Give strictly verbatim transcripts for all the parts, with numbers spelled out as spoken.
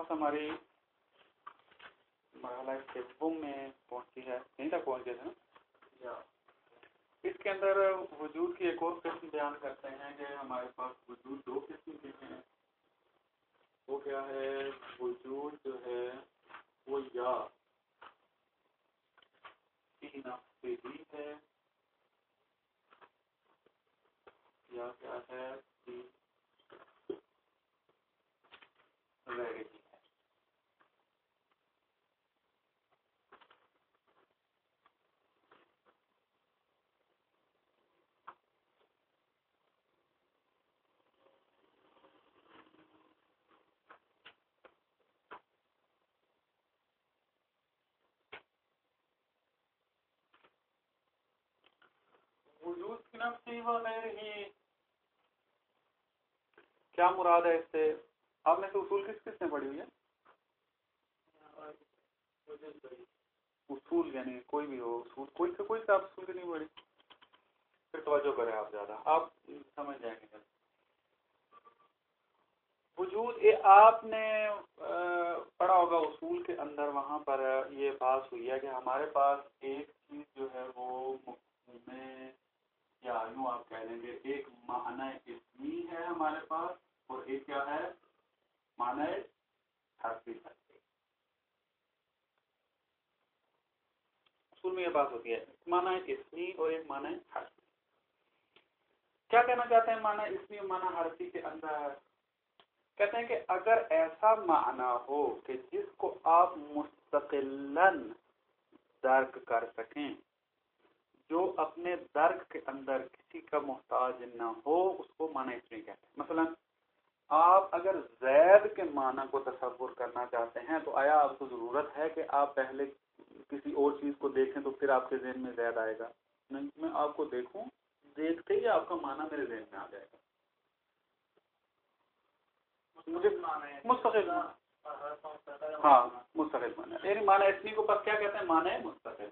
بحث ہماری مرحلہ سوم میں پہنچی ہے، یہیں تک پہنچ گئے تھے نا۔ اس کے اندر وجود کی ایک اور قسم بیان کرتے ہیں کہ ہمارے پاس وجود دو قسم کے ہیں۔ وہ کیا ہے؟ وجود جو ہے وہ یا نفسی ہی ہے یا کیا ہے غیر ہی ہے۔ وجود کی نفسی وغیر ہی کیا مراد ہے اس سے؟ آپ نے تو اصول کس کس نے پڑھی ہوئی ہے؟ اصول یعنی کوئی بھی ہو، اصول کوئی سے کوئی سے آپ اصول کی نہیں پڑھی؟ پھر توجہ کریں آپ زیادہ، آپ سمجھ جائیں گے۔ وجود یہ آپ نے پڑھا ہوگا اصول کے اندر، وہاں پر یہ بات ہوئی ہے کہ ہمارے پاس ایک چیز جو ہے وہ میں یا یوں آپ کہہ لیں گے ایک معنی اسمی ہے ہمارے پاس، اور ایک کیا ہے؟ معنی حرفی ہے۔ اصول میں یہ بات ہوتی ہے، ایک معنی اسمی اور ایک معنی حرفی۔ کیا کہنا چاہتے ہیں معنی اسمی اور معنی حرفی کے اندر؟ کہتے ہیں کہ اگر ایسا معنی ہو کہ جس کو آپ مستقلاً درک کر سکیں، جو اپنے درک کے اندر کسی کا محتاج نہ ہو، اس کو معنی اسمی کہتے ہیں۔ مثلا آپ اگر زید کے معنی کو تصور کرنا چاہتے ہیں تو آیا آپ کو ضرورت ہے کہ آپ پہلے کسی اور چیز کو دیکھیں تو پھر آپ کے ذہن میں زید آئے گا؟ نہیں، میں آپ کو دیکھوں، دیکھتے ہی آپ کا معنی میرے ذہن میں آ جائے گا۔ مجھے مستقل، ہاں مستقل معنی، یعنی معنی اسمی کو پس کیا کہتے ہیں؟ معنی مستقل۔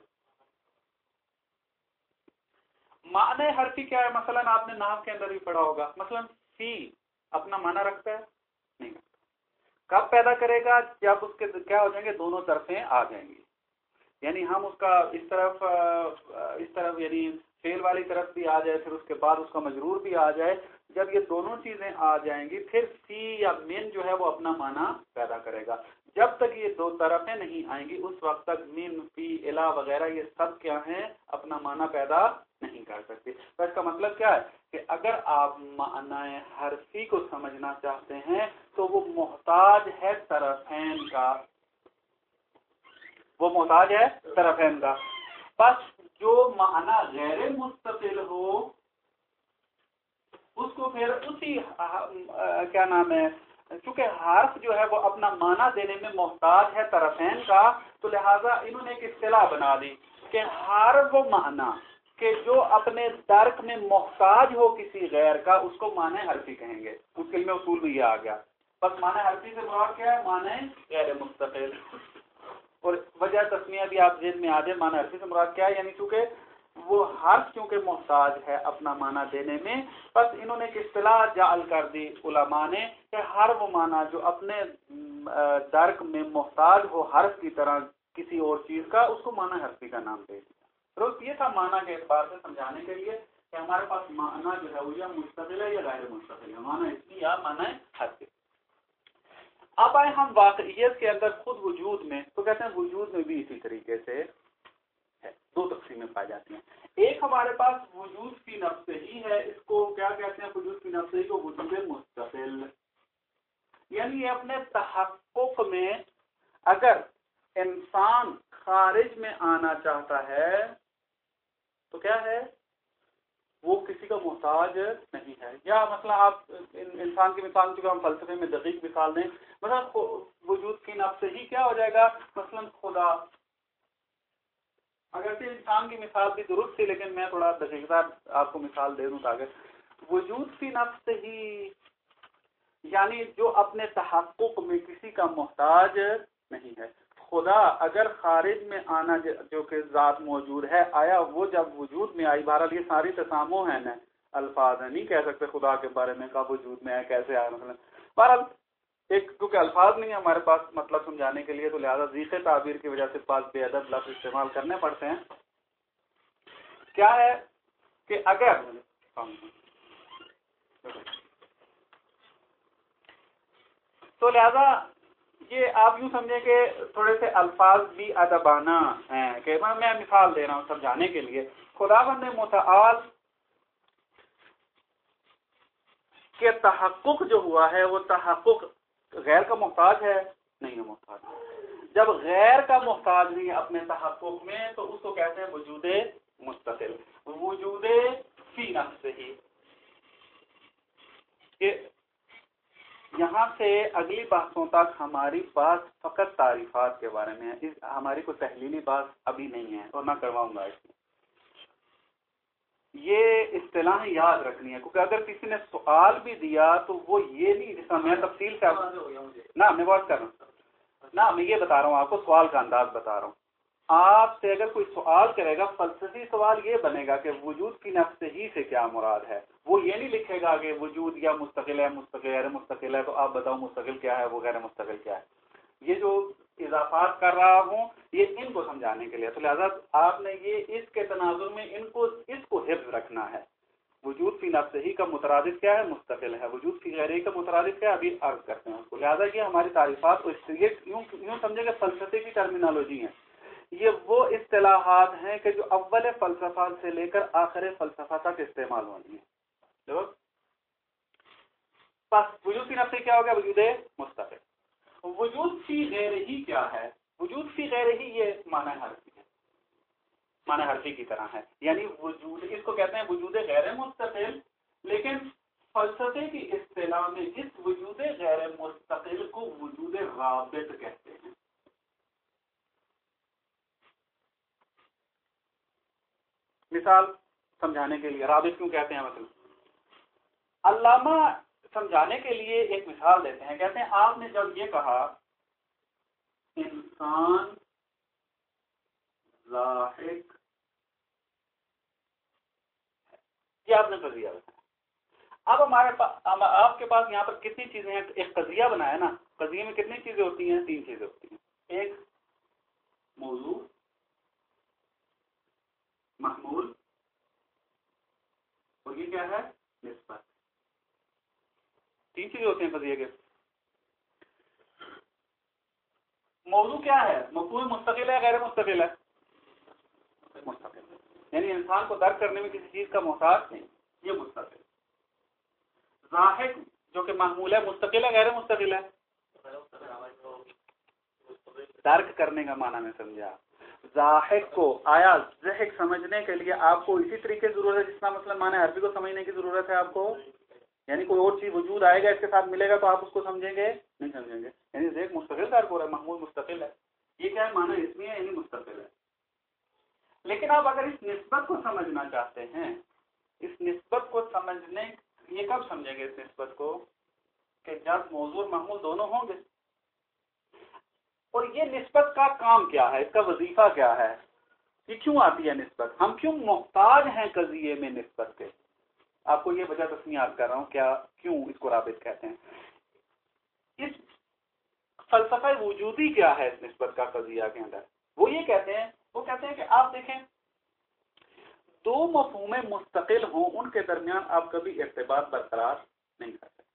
معنی حرفی کیا ہے؟ مثلا آپ نے نحو کے اندر بھی پڑھا ہوگا، مثلا فی اپنا معنی رکھتا ہے؟ نہیں رکھتا۔ کب پیدا کرے گا؟ جب اس کے کیا ہو جائیں گے؟ دونوں طرفیں آ جائیں گی، یعنی ہم اس کا اس طرف اس طرف یعنی فعل والی طرف بھی آ جائے، پھر اس کے بعد اس کا مجرور بھی آ جائے۔ جب یہ دونوں چیزیں آ جائیں گی پھر فی یا من جو ہے وہ اپنا معنی پیدا کرے گا۔ جب تک یہ دو طرفیں نہیں آئیں گی اس وقت تک من، فی، الا وغیرہ یہ سب کیا ہیں؟ اپنا معنی پیدا نہیں کر سکتے۔ تو اس کا مطلب کیا ہے کہ اگر آپ معنی حرفی کو سمجھنا چاہتے ہیں تو وہ محتاج ہے طرفین کا، وہ محتاج ہے طرفین کا۔ بس جو معنی غیر مستقل ہو اس کو پھر اسی کیا نام ہے، چونکہ حرف جو ہے وہ اپنا معنی دینے میں محتاج ہے طرفین کا، تو لہٰذا انہوں نے ایک اصطلاح بنا دی کہ ہر وہ معنی کہ جو اپنے درک میں محتاج ہو کسی غیر کا اس کو معنی حرفی کہیں گے۔ اس کے علم اصول میں یہ آ گیا۔ بس معنی حرفی سے مراد کیا ہے؟ معنی غیر مستقل۔ اور وجہ تسمیہ بھی آپ ذہن میں آ جائے، معنی حرفی سے مراد کیا ہے، یعنی چونکہ وہ حرف کیونکہ محتاج ہے اپنا معنی دینے میں، بس انہوں نے ایک اصطلاح جعل کر دی علماء نے کہ ہر وہ معنی جو اپنے درک میں محتاج ہو حرف کی طرح کسی اور چیز کا، اس کو معنی حرفی کا نام دے دیا۔ درست یہ تھا معنی کے اعتبار سے سمجھانے کے لیے کہ ہمارے پاس معنی جو ہے وہ یا مستقل ہے یا غیر مستقل ہے، معنی اسمی یا معنی حرفی۔ اب آئے ہم واقعیت کے اندر خود وجود میں، تو کہتے ہیں وجود میں بھی اسی طریقے سے ہے، دو تقسیمیں پائی جاتی ہیں۔ ایک ہمارے پاس وجود کی نفس ہی ہے، اس کو کیا کہتے ہیں؟ وجود کی نفس ہی کو وجود مستقل، یعنی اپنے تحقق میں اگر انسان خارج میں آنا چاہتا ہے تو کیا ہے؟ وہ کسی کا محتاج نہیں ہے۔ یا مثلا آپ انسان کی مثال چونکہ ہم فلسفے میں دقیق مثال دیں، مثلا وجود کی نفس ہی کیا ہو جائے گا؟ مثلا خدا، اگرچہ انسان کی مثال بھی درست تھی لیکن میں تھوڑا دقیقہ آپ کو مثال دے دوں تاکہ وجود کی نفس ہی یعنی جو اپنے تحقق میں کسی کا محتاج نہیں ہے۔ خدا اگر خارج میں آنا جو کہ ذات موجود ہے، آیا وہ جب وجود میں آئی، بہرحال یہ ساری تسامح ہیں نا، الفاظ ہیں، نہیں کہہ سکتے خدا کے بارے میں کب وجود میں ہے کیسے آیا، مثلا بہرحال ایک کیونکہ الفاظ نہیں ہے ہمارے پاس مطلب سمجھانے کے لیے، تو لہذا ذیخ تعبیر کی وجہ سے بعض بے ادب لفظ استعمال کرنے پڑتے ہیں. کیا ہے کہ اگر تو لہذا یہ آپ یوں سمجھیں کہ تھوڑے سے الفاظ بھی ادبانہ ہیں کہ میں مثال دے رہا ہوں سمجھانے کے لیے. خداوند متعال کہ تحقق جو ہوا ہے وہ تحقق غیر کا محتاج ہے؟ نہیں ہے محتاج. جب غیر کا محتاج نہیں ہے اپنے تحقق میں تو اس کو کہتے ہیں وجود مستقل، وجود فی نفس ہی. کہ یہاں سے اگلی بحثوں تک ہماری بات فقط تعریفات کے بارے میں ہے، ہماری کوئی تحلیلی بات ابھی نہیں ہے اور نہ کرواؤں گا اس میں. یہ اصطلاح یاد رکھنی ہے کیونکہ اگر کسی نے سوال بھی دیا تو وہ یہ نہیں، جس میں تفصیل سے نہ میں بات کر رہا ہوں نہ میں یہ بتا رہا ہوں آپ کو، سوال کا انداز بتا رہا ہوں. آپ سے اگر کوئی سوال کرے گا فلسفی سوال یہ بنے گا کہ وجود کی نفس ہی سے کیا مراد ہے. وہ یہ نہیں لکھے گا کہ وجود یا مستقل ہے، مستقل غیر مستقل ہے، تو آپ بتاؤ مستقل کیا ہے وہ غیر مستقل کیا ہے. یہ جو اضافات کر رہا ہوں یہ ان کو سمجھانے کے لیے، تو لہذا آپ نے یہ اس کے تناظر میں ان کو اس کو حفظ رکھنا ہے. وجود فی نفس ہی کا مترادف کیا ہے؟ مستقل ہے. وجود فی غیرہ کا مترادف کیا ہے؟ ابھی عرض کرتے ہیں اس کو. لہذا یہ ہماری تعریفات یوں یوں سمجھے کہ فلسفے کی ٹرمینالوجی ہیں. یہ وہ اصطلاحات ہیں کہ جو اول فلسفہ سے لے کر آخر فلسفہ تک استعمال ہونی ہیں. بس وجود فی نفس ہی کیا ہو گیا؟ وجود مستقل. وجود فی غیر ہی کیا ہے؟ وجود فی غیر ہی یہ معنی حرفی ہے، معنی حرفی کی طرح ہے. یعنی وجود اس کو کہتے ہیں وجود غیر مستقل، لیکن فلسفے کی اصطلاح میں اس وجود غیر مستقل کو وجود رابط کہتے ہیں. مثال سمجھانے کے لیے رابط کیوں کہتے ہیں؟ مطلب علامہ سمجھانے کے لیے ایک مثال دیتے ہیں. کہتے ہیں آپ نے جب یہ کہا انسان لاحق، یہ آپ نے قضیہ بتایا. اب ہمارے پاس آپ کے پاس یہاں پر کتنی چیزیں ہیں؟ ایک قضیہ بنایا نا، قضیے میں کتنی چیزیں ہوتی ہیں؟ تین چیزیں ہوتی ہیں. ایک موضوع، محمول، اور یہ کیا ہے؟ نسبت. تین چیزیں ہوتی ہیں قضیے کے. موضوع کیا ہے؟ مفہوم مستقل ہے غیر مستقل ہے؟ مستقل ہے. یعنی انسان کو درک کرنے میں کسی چیز کا محتاج نہیں، یہ مستقل. ذاہق جو کہ محمول ہے، مستقل ہے غیر مستقل ہے؟ درک کرنے کا معنی میں سمجھا. ذاہق کو آیا ذہق سمجھنے کے لیے آپ کو اسی طریقے کی ضرورت ہے جس طرح مثلا معنی عربی کو سمجھنے کی ضرورت ہے آپ کو. یعنی کوئی اور چیز وجود آئے گا اس کے ساتھ ملے گا تو آپ اس کو سمجھیں گے نہیں سمجھیں گے. یعنی ذہق مستقل درک ہو رہا ہے، محمول مستقل ہے. یہ کیا ہے؟ معنی اس میں ہے، یعنی مستقل ہے. لیکن آپ اگر اس نسبت کو سمجھنا چاہتے ہیں، اس نسبت کو سمجھنے یہ کب سمجھیں گے اس نسبت کو؟ کہ جب موضوع محمول دونوں ہوں گے. اور یہ نسبت کا کام کیا ہے؟ اس کا وظیفہ کیا ہے؟ یہ کیوں آتی ہے نسبت؟ ہم کیوں محتاج ہیں قضیے میں نسبت کے؟ آپ کو یہ وجہ تسمیات کر رہا ہوں کیا کیوں اس کو رابط کہتے ہیں. اس فلسفہ وجودی کیا ہے اس نسبت کا قضیہ کے اندر؟ وہ یہ کہتے ہیں وہ کہتے ہیں کہ آپ دیکھیں دو مفہوم مستقل ہوں ان کے درمیان آپ کبھی ارتباط برقرار نہیں کر سکتے.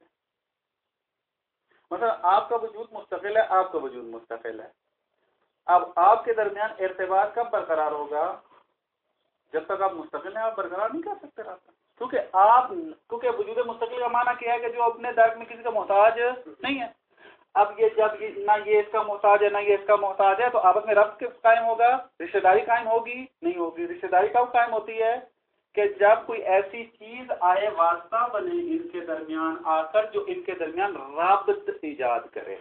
مثلا آپ کا وجود مستقل ہے، آپ کا وجود مستقل ہے. اب آپ کے درمیان ارتباط کب برقرار ہوگا؟ جب تک آپ مستقل ہیں آپ برقرار نہیں کر سکتے رابطہ. کیونکہ آپ کیونکہ وجود مستقل کا معنی کیا ہے کہ جو اپنے درک میں کسی کا محتاج نہیں ہے. اب یہ جب یہ نہ یہ اس کا محتاج ہے نہ یہ اس کا محتاج ہے تو آپس میں ربط کب قائم ہوگا؟ رشتہ داری قائم ہوگی نہیں ہوگی. رشتہ داری کب قائم ہوتی ہے؟ کہ جب کوئی ایسی چیز آئے واسطہ بنے ان کے درمیان آ کر جو ان کے درمیان رابط ایجاد کرے.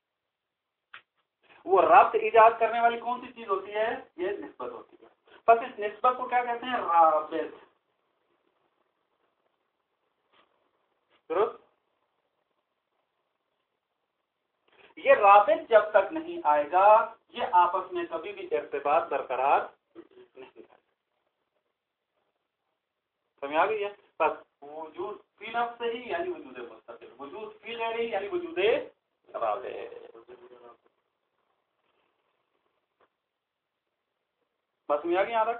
وہ رابط ایجاد کرنے والی کون سی چیز ہوتی ہے؟ یہ نسبت ہوتی ہے. بس اس نسبت کو کیا کہتے ہیں؟ رابط. درست. یہ رابط جب تک نہیں آئے گا یہ آپس میں کبھی بھی ارتباط برقرار نہیں کرے. سمجھ آ گئی ہے؟ بس وجود فی نفس ہی یعنی وجود مستقل، وجود فی غیر ہی یعنی وجود رابط. بس میں آ گئی یہاں تک.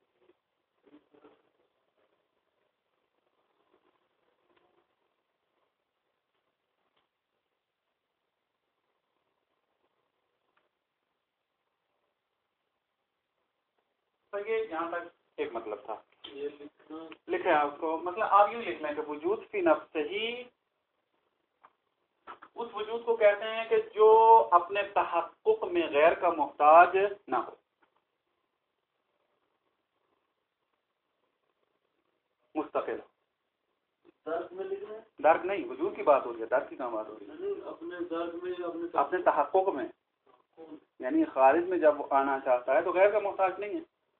یہ یہاں تک ایک مطلب تھا. لکھیں آپ کو مطلب آپ یوں لکھ لیں کہ وجود فی نفس ہی اس وجود کو کہتے ہیں کہ جو اپنے تحقق میں غیر کا محتاج نہ ہو. مستقل درک میں لکھ رہے ہیں. درک نہیں، وجود کی بات ہو رہی ہے، درک کی کہاں بات ہو رہی ہے؟ اپنے درک میں اپنے اپنے تحقق میں، یعنی خارج میں جب وہ آنا چاہتا ہے تو غیر کا محتاج نہیں ہے.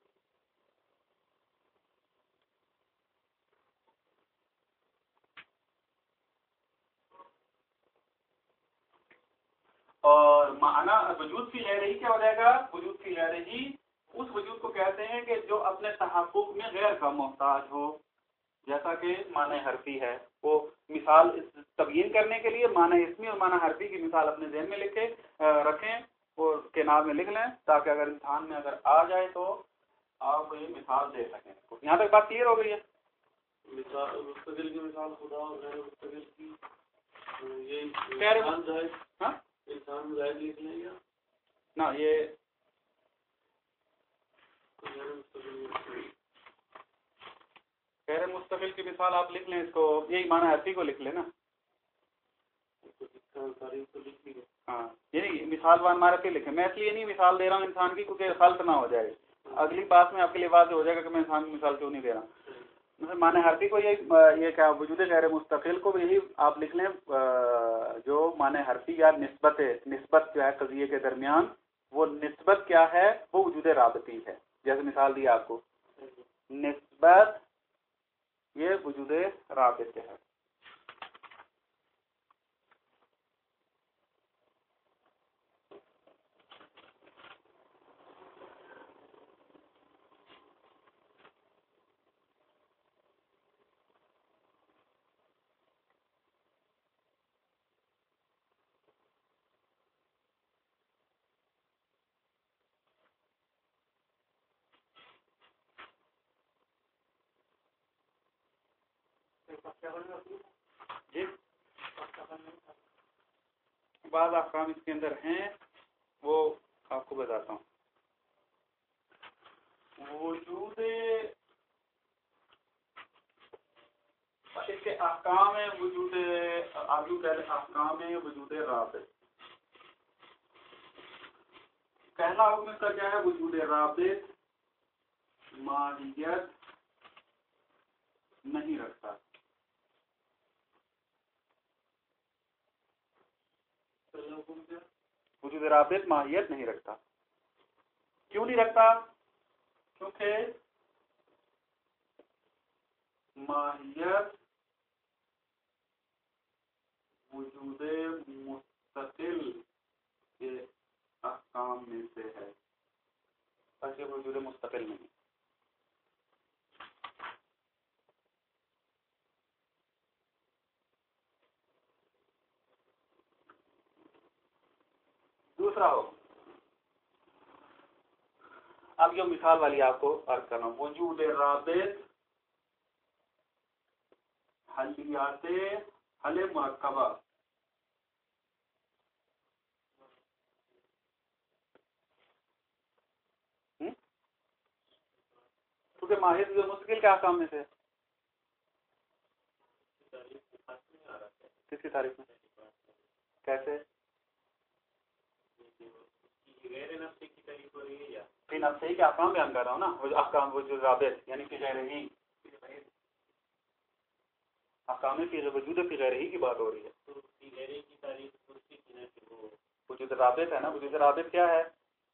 اور معنی وجود فی غیر ہی کیا ہو جائے گا؟ وجود فی غیر ہی اس وجود کو کہتے ہیں کہ جو اپنے تحقق میں غیر کا محتاج ہو. جیسا کہ معنی حرفی ہے، وہ مثال تبیین کرنے کے لیے معنی اسمی اور معنی حرفی کی مثال اپنے ذہن میں لکھے رکھیں اور کنار میں لکھ لیں تاکہ اگر امتحان میں اگر آ جائے تو آپ یہ مثال دے سکیں. یہاں تک بات کلیئر ہو گئی ہے؟ مثال مستقل کی مثال خدا اور غیر مستقل کی انسان ظاہر لکھ لیں گے نا. یہ غیر مستقل کی مثال آپ لکھ لیں، اس کو یہی معنی حرفی کو لکھ لیں نا. ہاں یعنی مثال وان معرفی لکھیں. میں اس لیے نہیں مثال دے رہا ہوں انسان کی کیونکہ غلط نہ ہو جائے. اگلی بات میں آپ کے لیے واضح ہو جائے گا کہ میں انسان کی مثال کیوں نہیں دے رہا ہوں. مثلا معنی حرفی کو یہ یہ کیا وجود غیر مستقل کو یہی آپ لکھ لیں جو معنی حرفی یا نسبت نسبت جو ہے قضیے کے درمیان، وہ نسبت کیا ہے؟ وہ وجود رابطی ہے. جیسے مثال دی آپ کو نسبت یہ وجود رابط ہے. جی بعض احکام اس کے اندر ہیں وہ آپ کو بتاتا ہوں. وجود اس کے احکام ہے وجود آگو کہہ رہے احکام ہے وجود رابط. پہلا حکم اس کا کیا ہے؟ وجود رابط ماہیت نہیں رکھتا. وجود رابط ماہیت نہیں رکھتا. کیوں نہیں رکھتا؟ کیونکہ ماہیت وجود مستقل کے احکام میں سے ہے، بلکہ وجود مستقل نہیں. دوسرا ہو اب جو مثال والی آپ کو عرض کرنا، وجود رابط حلیات حل مرکبہ. کیونکہ ماہیت جو مستقل کے احکام میں سے کس کی تعریف میں کیسے فی نفسی کے احکام بیان کر رہا ہوں نا. احکام وجود رابط یعنی فی غیر ہی احکام فی وجود فی غیر ہی کی بات ہو رہی ہے. وجود رابط ہے نا. وجود رابط کیا ہے؟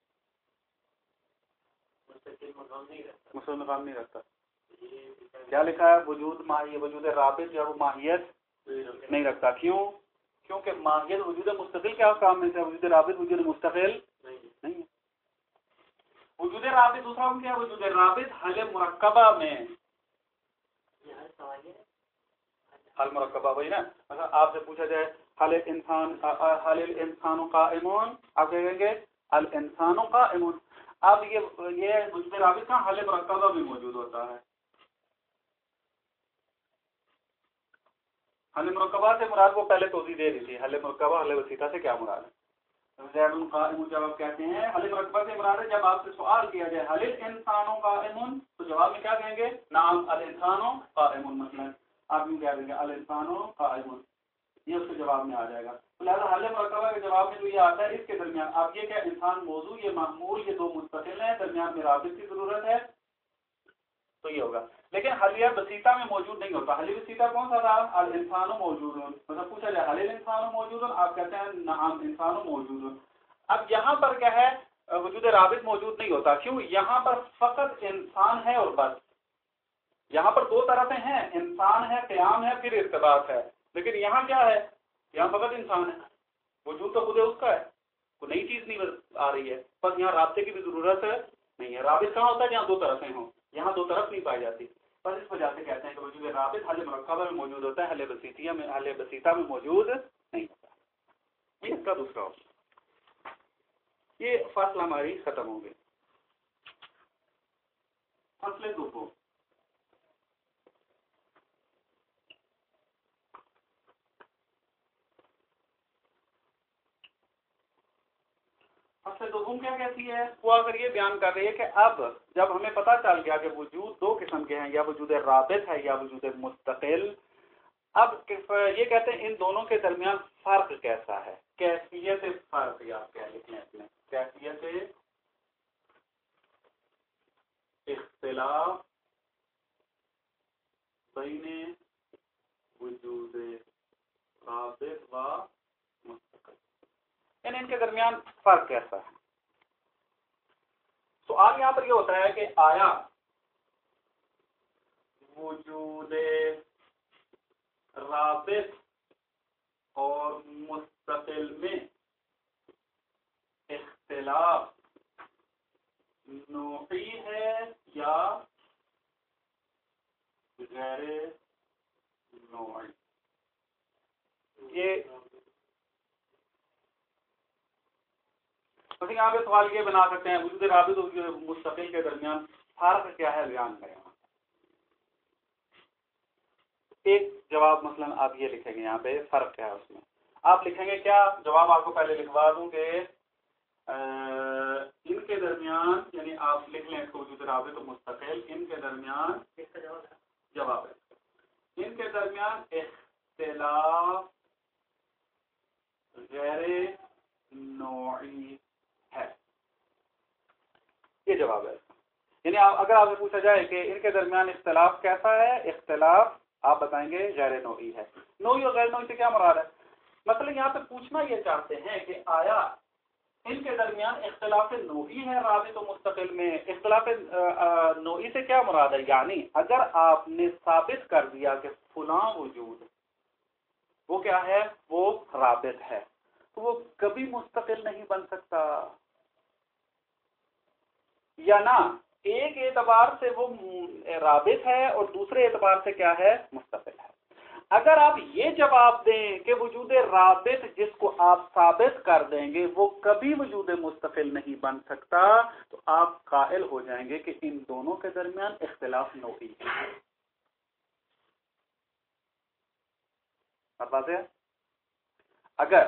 مستقل مقام نہیں رکھتا. کیا لکھا ہے؟ وجود ماہی وجود رابط جو ہے وہ ماہیت نہیں رکھتا. کیوں؟ کیونکہ ماہیت وجود مستقل کے احکام میں سے، وجود رابط وجود مستقل نہیں ہے. وجود رابط دوسرا ہم کیا؟ وجود رابط حل مرکبہ میں. حل مرکبہ وہی نا. مثلا آپ سے پوچھا جائے हल इंसान हल इंसान काइमुन, आप कहेंगे अल इंसान काइमुन। अब ये ये वजूद राबित का हल मुरक्कबा भी मौजूद होता है। हल मुरक्कबा से मुराद वो पहले तोज़ी दे दी थी, हल मुरक्कबा हल वसीता से क्या मुराद है। ज़ैदुन काइमुन जब आप कहते हैं हल मुरक्कबा से मुराद है, जब आपसे सवाल किया जाए हल इंसानो काइमुन तो जवाब में क्या कहेंगे, नाम अल इंसानो काइमुन। मतलब आप यूँ कह देंगे अल इंसानो काइमुन, ये उसके जवाब में आ जाएगा। तो लिहाजा हल मुरक्कबा के जवाब में जो ये आता है इसके दरमियान आप ये क्या इंसान मौजू ये मामूल ये दो मुस्तकिल हैं, दरमियान में राबित की जरूरत है, तो ये होगा। लेकिन हलिया बसीता में मौजूद नहीं होता। हली बसीता कौन सा था, अल इंसानो मौजूदुन। मतलब पूछा जाए हल इंसानो मौजूदुन, आप कहते हैं नाम इंसानो मौजूदुन। अब यहाँ पर क्या है, वजूद राबित मौजूद नहीं होता। क्यों, यहाँ पर फकत इंसान है और बस। यहाँ पर दो तरफें हैं, इंसान है, क़याम है, फिर इर्तिबात है। लेकिन यहाँ क्या है, यहाँ फकत इंसान है, वजूद तो खुद उसका है, कोई नई चीज नहीं आ रही है। बस यहाँ राब्ते की भी जरूरत नहीं है। राबित कहाँ होता है, जहाँ दो तरफें हों, यहाँ दो तरफ नहीं पाई जाती। बस इस वजह से कहते हैं कि वजूद राबित हल मुरक्कबा में मौजूद होता है, हल बसीतिया में हल बसीता में मौजूद नहीं होता। ये इसका दूसरा ऑप्शन। ये फसल हमारी खत्म हो गई। फसलें दो फसल दोम क्या कहती है, वो अगर ये बयान कर रही है कि अब जब हमें पता चल गया कि वजूद दो किस्म के हैं, या वजूद राबित है या वजूद मुस्तकिल, अब ये कहते हैं इन दोनों के दरमियान फर्क कैसा है, कैफियत फर्क, या आप कह लेते हैं इसमें कैफियत इख्तिलाफ बैने वजूद राबित व मुस्तकिल, यानी इनके दरमियान फर्क कैसा है। तो आगे यहाँ पर ये होता है कि आया वजूद राबित और मुस्तकिल में इख्तिलाफ नौई है या गैर नौई। ये यहाँ पे सवाल ये बना सकते हैं वजूद राबित और मुस्तकिल के दरमियान फर्क क्या है, बयान करें। एक जवाब मसलन आप ये लिखेंगे, यहाँ पे फर्क क्या है उसमें आप लिखेंगे क्या, जवाब आपको पहले लिखवा दूंगे। इनके दरमियान, यानी आप लिख लें इसको वजूद राबित और मुस्तकिल, इनके दरमियान इसका जवाब है, जवाब है इनके दरमियान इख्तिलाफ गैर नौई है, ये जवाब है। यानी अगर आपसे पूछा जाए कि इनके दरमियान इख्तिलाफ कैसा है, इख्तिलाफ आप बताएंगे गैर नौई है। नौई और गैर नौई से क्या मुराद है, मतलब यहाँ पे पूछना ये चाहते हैं कि आया इनके दरमियान इख्तिलाफ नौई है राबित और मुस्तकिल में। इख्तिलाफ नौई से क्या मुराद है, यानी अगर आपने साबित कर दिया कि फुलां वजूद वो क्या है, वो राबित है, तो वो कभी मुस्तकिल नहीं बन सकता, या ना एक एतबार से वो राबित है और दूसरे एतबार से क्या है, मुस्तकिल है। अगर आप ये जवाब दें कि वजूद राबित जिसको आप साबित कर देंगे वो कभी वजूद मुस्तकिल नहीं बन सकता, तो आप कायल हो जाएंगे कि इन दोनों के दरमियान इख्तिलाफ नौई है। बात है, अगर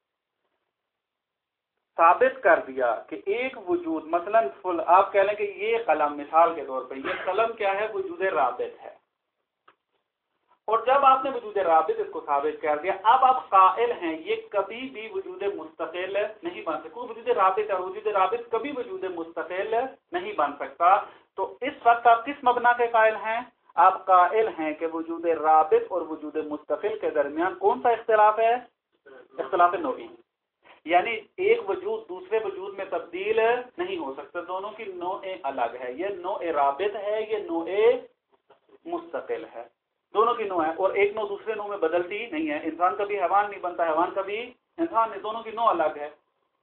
साबित कर दिया कि एक वजूद मसलन फुल, आप कह लें कि ये कलम, मिसाल के तौर पर ये कलम क्या है, वजूद राबित है, और जब आपने वजूद राबित इसको साबित कर दिया, अब आप कायल हैं ये कभी भी वजूद मुस्तकिल नहीं बन सकता। वजूद राबित और वजूद राबित कभी वजूद मुस्तकिल नहीं बन सकता। तो इस वक्त आप किस मबना के कायल हैं, आप कायल हैं कि वजूद राबित और वजूद मुस्तकिल के दरमियान कौन सा इख्तिलाफ है, इख्तिलाफ नौई, यानी एक वजूद दूसरे वजूद में तब्दील नहीं हो सकता, दोनों की नौए अलग है, ये नौए राबित है, ये नौए मुस्तकिल है, दोनों की नौ है, और एक नौ दूसरे नौ में बदलती नहीं है। इंसान कभी हैवान नहीं बनता, हैवान कभी इंसान नहीं, दोनों की नौ अलग है।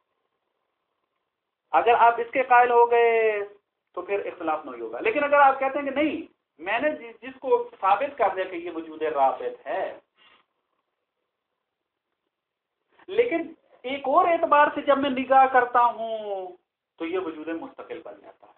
अगर आप इसके कायल हो गए तो फिर इख्तिलाफ नहीं होगा। लेकिन अगर आप कहते हैं कि नहीं, मैंने जिसको साबित कर दिया कि ये वजूद राबित है, لیکن ایک اور اعتبار سے جب میں نگاہ کرتا ہوں تو یہ وجود مستقل بن جاتا ہے.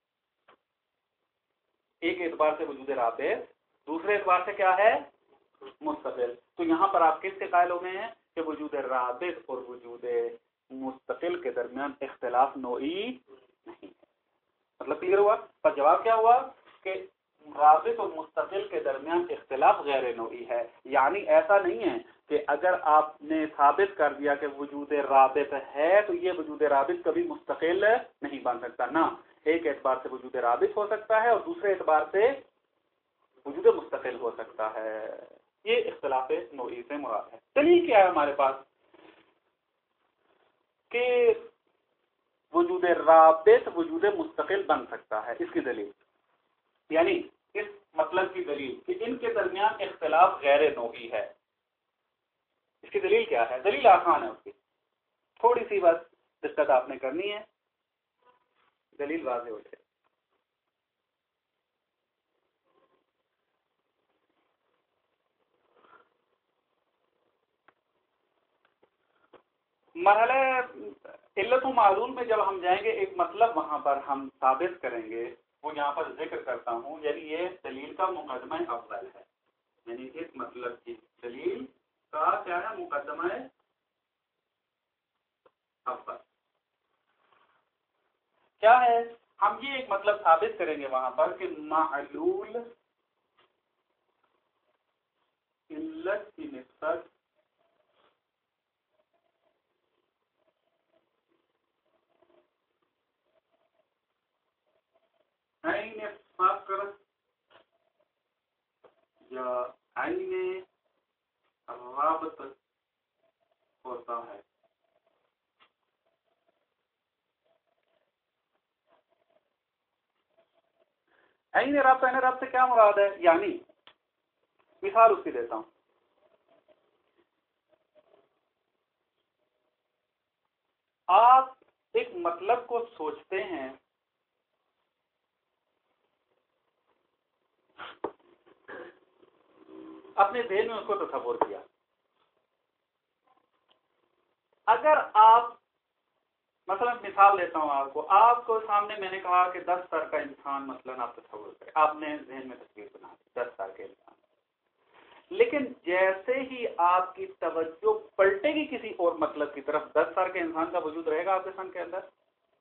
ایک اعتبار سے وجود رابط، دوسرے اعتبار سے کیا ہے؟ مستقل. تو یہاں پر آپ کس کے قائل ہو گئے ہیں کہ وجود رابط اور وجود مستقل کے درمیان اختلاف نوعی نہیں ہے. مطلب کلیئر ہوا؟ پر جواب کیا ہوا کہ رابط اور مستقل کے درمیان اختلاف غیر نوعی ہے. یعنی ایسا نہیں ہے کہ اگر آپ نے ثابت کر دیا کہ وجود رابط ہے تو یہ وجود رابط کبھی مستقل نہیں بن سکتا. نہ، ایک اعتبار سے وجود رابط ہو سکتا ہے اور دوسرے اعتبار سے وجود مستقل ہو سکتا ہے. یہ اختلاف نوعی سے مراد ہے. دلیل کیا ہے ہمارے پاس کہ وجود رابط وجود مستقل بن سکتا ہے؟ اس کی دلیل، یعنی اس مطلب کی دلیل کہ ان کے درمیان اختلاف غیر نوعی ہے، اس کی دلیل کیا ہے؟ دلیل آسان ہے، اس کی تھوڑی سی بس دقت آپ نے کرنی ہے، دلیل واضح ہو جائے. مرحلہ علت و معلول میں جب ہم جائیں گے ایک مطلب وہاں پر ہم ثابت کریں گے، وہ یہاں پر ذکر کرتا ہوں. یعنی یہ دلیل کا مقدمہ اول ہے، یعنی اس مطلب کی دلیل کا کیا ہے؟ مقدمہ اول. کیا ہے؟ ہم یہ ایک مطلب ثابت کریں گے وہاں پر کہ معلول علت کی نسبت عین فقر یا عین رابط ہوتا ہے. عین رابط، عین رابط سے کیا مراد ہے؟ یعنی مثال اس کی دیتا ہوں. آپ ایک مطلب کو سوچتے ہیں، اپنے ذہن میں اس کو تصور کیا. اگر آپ مثلا مثال لیتا ہوں آپ کو، آپ کو سامنے میں نے کہا کہ دس سر کا انسان مثلا آپ تصور کریں، آپ نے ذہن میں تصویر بنا دی دس سر کے انسان. لیکن جیسے ہی آپ کی توجہ پلٹے گی کسی اور مطلب کی طرف، دس سر کے انسان کا وجود رہے گا آپ کے ذہن کے اندر.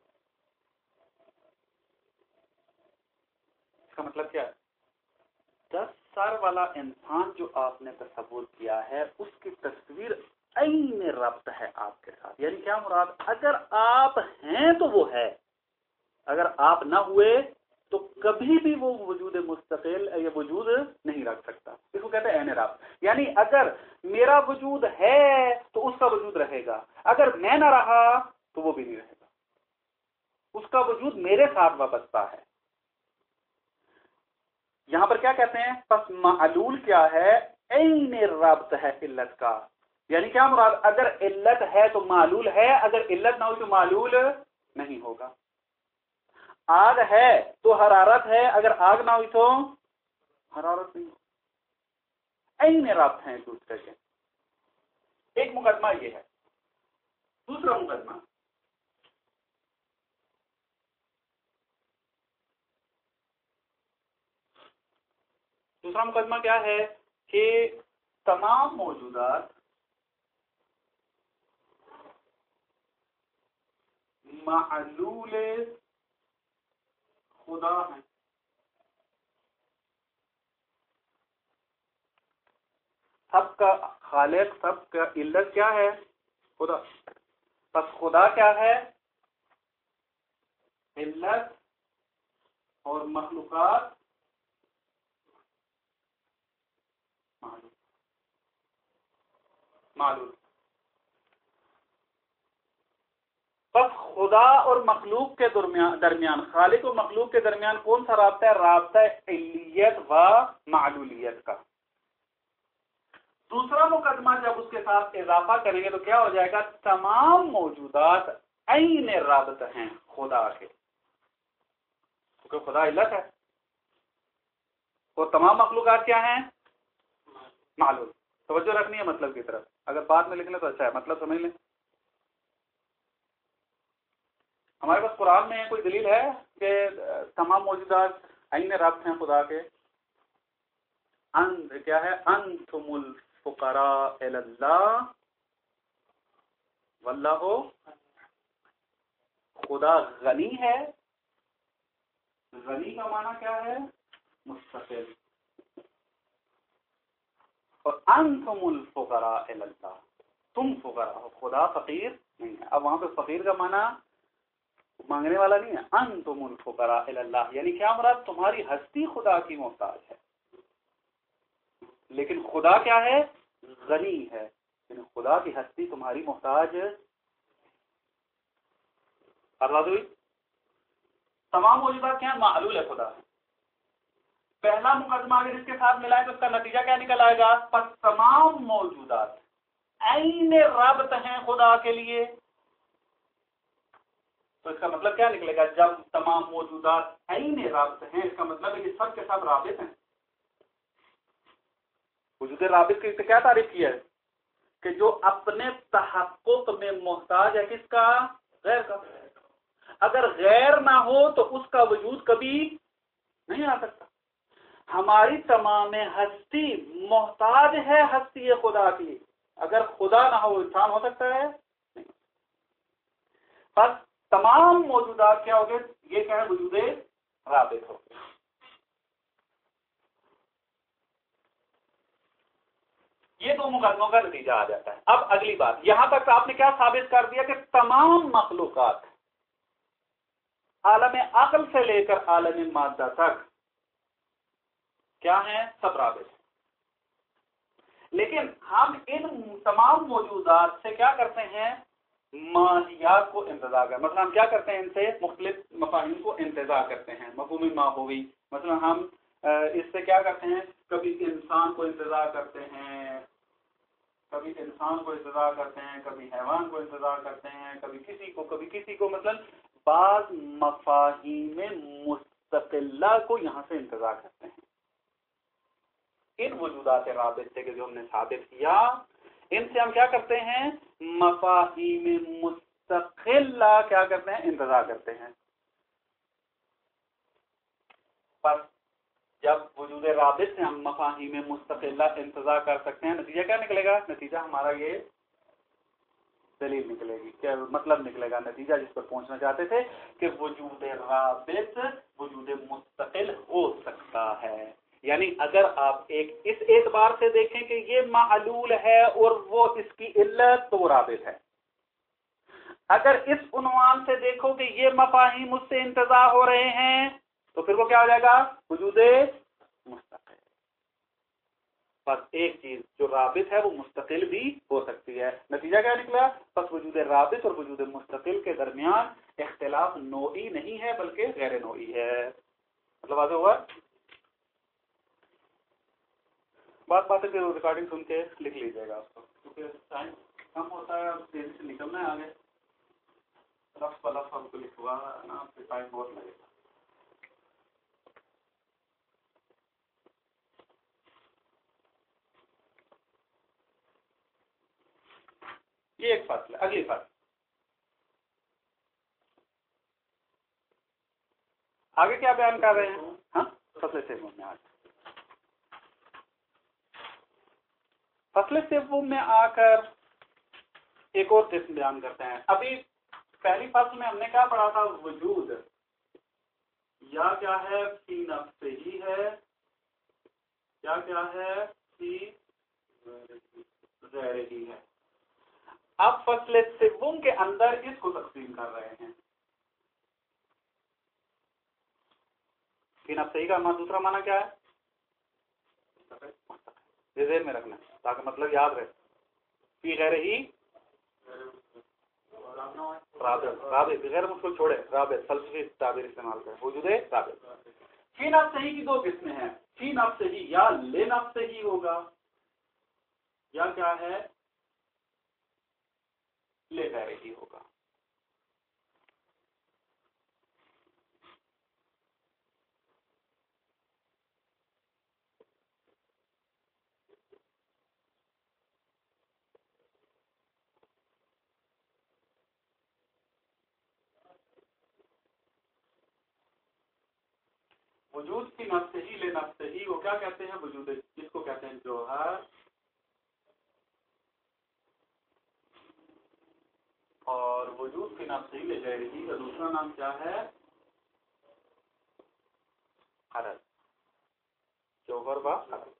اس کا مطلب کیا ہے؟ دس سر والا انسان جو آپ نے تصور کیا ہے اس کی تصویر عین ربط ہے آپ کے ساتھ. یعنی کیا مراد؟ اگر آپ ہیں تو وہ ہے، اگر آپ نہ ہوئے تو کبھی بھی وہ وجود مستقل یا وجود نہیں رکھ سکتا. اس کو کہتے ہیں عین ربط. یعنی اگر میرا وجود ہے تو اس کا وجود رہے گا، اگر میں نہ رہا تو وہ بھی نہیں رہے گا. اس کا وجود میرے ساتھ وابستہ ہے. یہاں پر کیا کہتے ہیں؟ پس معلول کیا ہے؟ عین ربط ہے علت کا. یعنی کیا مراد؟ اگر علت ہے تو معلول ہے، اگر علت نہ ہوئی تو معلول نہیں ہوگا. آگ ہے تو حرارت ہے، اگر آگ نہ ہوئی تو حرارت نہیں ہوگی. عین ربط ہیں ایک دوسرے کے. ایک مقدمہ یہ ہے. دوسرا مقدمہ، دوسرا مقدمہ کیا ہے کہ تمام موجودات معلول خدا ہیں. سب کا خالق، سب کا علت کیا ہے؟ خدا. پس خدا کیا ہے؟ علت، اور مخلوقات معلوم. معلوم. بس خدا اور مخلوق کے درمیان، خالق و مخلوق کے درمیان کون سا رابطہ ہے؟ رابطہ علیت و معلولیت کا. دوسرا مقدمہ جب اس کے ساتھ اضافہ کریں گے تو کیا ہو جائے گا؟ تمام موجودات عین رابط ہیں خدا کے، کیونکہ خدا علت ہے، اور تمام مخلوقات کیا ہیں؟ معلوم. توجہ رکھنی ہے مطلب کی طرف. اگر بعد میں لکھ لیں تو اچھا ہے، مطلب سمجھ لیں. ہمارے پاس قرآن میں کوئی دلیل ہے کہ تمام موجودات عین ربط ہیں خدا کے؟ ان کیا ہے؟ انتم الفقراء الی اللہ واللہ، خدا غنی ہے. غنی کا معنی کیا ہے؟ مستقل. اور انتم الفقراء الی اللہ، تم فقراء ہو، خدا فقیر نہیں ہے. اب وہاں پہ فقیر کا معنی مانگنے والا نہیں ہے. انتم الفقراء الی اللہ یعنی کیا مراد؟ تمہاری ہستی خدا کی محتاج ہے، لیکن خدا کیا ہے؟ غنی ہے. یعنی خدا کی ہستی تمہاری محتاج ہے. ہوئی تمام موجودات کیا ہیں؟ معلول ہے خدا. پہلا مقدمہ اگر اس کے ساتھ ملائے تو اس کا نتیجہ کیا نکل آئے گا؟ پس تمام موجودات عین ربط ہیں خدا کے لیے. تو اس کا مطلب کیا نکلے گا؟ جب تمام موجودات عین رابط ہیں، اس کا مطلب ہے کہ سب کے سب رابط ہیں. وجود رابط کی کیا تعریف کی ہے؟ کہ جو اپنے تحقق میں محتاج ہے کس کا؟ غیر کا. اگر غیر نہ ہو تو اس کا وجود کبھی نہیں آ سکتا. ہماری تمام ہستی محتاج ہے ہستی خدا کی. اگر خدا نہ ہو انسان ہو سکتا ہے؟ نہیں. بس تمام موجودات کیا ہو گئے؟ یہ کیا ہے؟ وجود رابط ہو گئے. یہ دو مقدموں کا نتیجہ آ جاتا ہے. اب اگلی بات، یہاں تک آپ نے کیا ثابت کر دیا کہ تمام مخلوقات عالم عقل سے لے کر عالم مادہ تک کیا ہیں؟ سب رابط. لیکن ہم ان تمام موجودات سے کیا کرتے ہیں؟ ماہیات کو انتزاع کرتے ہیں. مثلا ہم کیا کرتے ہیں؟ ان سے مختلف مفاہیم کو انتزاع کرتے ہیں. مفہوم ماہوی، مثلا ہم اس سے کیا کرتے ہیں؟ کبھی انسان کو انتزاع کرتے ہیں، کبھی انسان کو انتزاع کرتے ہیں، کبھی حیوان کو انتزاع کرتے ہیں، کبھی کسی کو کبھی کسی کو. مثلا بعض مفاہیم مستقلہ کو یہاں سے انتزاع کرتے ہیں. ان وجودات رابط سے کہ جو ہم نے ثابت کیا، ان سے ہم کیا کرتے ہیں؟ مفاہیم مستقلہ کیا کرتے ہیں؟ انتزاع کرتے ہیں. پر جب وجود رابط سے ہم مفاہیم مستقلہ انتزاع کر سکتے ہیں، نتیجہ کیا نکلے گا؟ نتیجہ ہمارا یہ دلیل نکلے گی. کیا مطلب نکلے گا؟ نتیجہ جس پر پہنچنا چاہتے تھے کہ وجود رابط وجود مستقل ہو سکتا ہے. یعنی اگر آپ ایک اس اعتبار سے دیکھیں کہ یہ معلول ہے اور وہ اس کی علت، تو وہ رابط ہے. اگر اس عنوان سے دیکھو کہ یہ مفاہیم اس سے انتزاع ہو رہے ہیں، تو پھر وہ کیا ہو جائے گا؟ وجود مستقل. بس ایک چیز جو رابط ہے وہ مستقل بھی ہو سکتی ہے. نتیجہ کیا نکلا؟ بس وجود رابط اور وجود مستقل کے درمیان اختلاف نوعی نہیں ہے بلکہ غیر نوعی ہے. مطلب واضح ہوا؟ بات باتیں پھر ریکارڈنگ سن کے لکھ لیجیے گا آپ کو، کیونکہ ٹائم کم ہوتا ہے اور تیزی سے نکلنا ہے آگے. رف پلف ہم کو لکھوا نا، پھر ٹائم بہت لگے گا. یہ ایک فصل ہے. اگلی فصل آگے کیا بیان کر رہے ہیں؟ ہاں فصل سیوم میں آ فصل سیوم میں آ کر ایک اور قسم بیان کرتے ہیں. ابھی پہلی فصل میں ہم نے کیا پڑھا تھا؟ وجود یا کیا ہے؟ فی نفسہ ہی ہے، یا کیا ہے؟ فی غیرہ ہی ہے. اب فصل سوم کے اندر اس کو تقسیم کر رہے ہیں. فی نفسہ ہی کا ہمارا دوسرا معنی کیا ہے؟ یہ ذہن میں رکھنا تاکہ مطلب یاد رہے. فی غیرہ ہی رابط، رابط غیر مشکل چھوڑے، رابط فلسفی تعبیر استعمال کریں. وجود رابط. فی نفسہ ہی کی دو قسمیں ہیں. فی نفسہ ہی یا لے نفسہ ہی ہوگا، یا کیا ہے؟ لے غیرہ ہی ہوگا. وجود کی نفس ہی لے نفس ہی وہ کیا کہتے ہیں؟ وجود، جس کو کہتے ہیں جوہر، اور وجود کی نفس ہی لے غیر ہی کا دوسرا نام کیا ہے؟ عرض، جوہر و عرض۔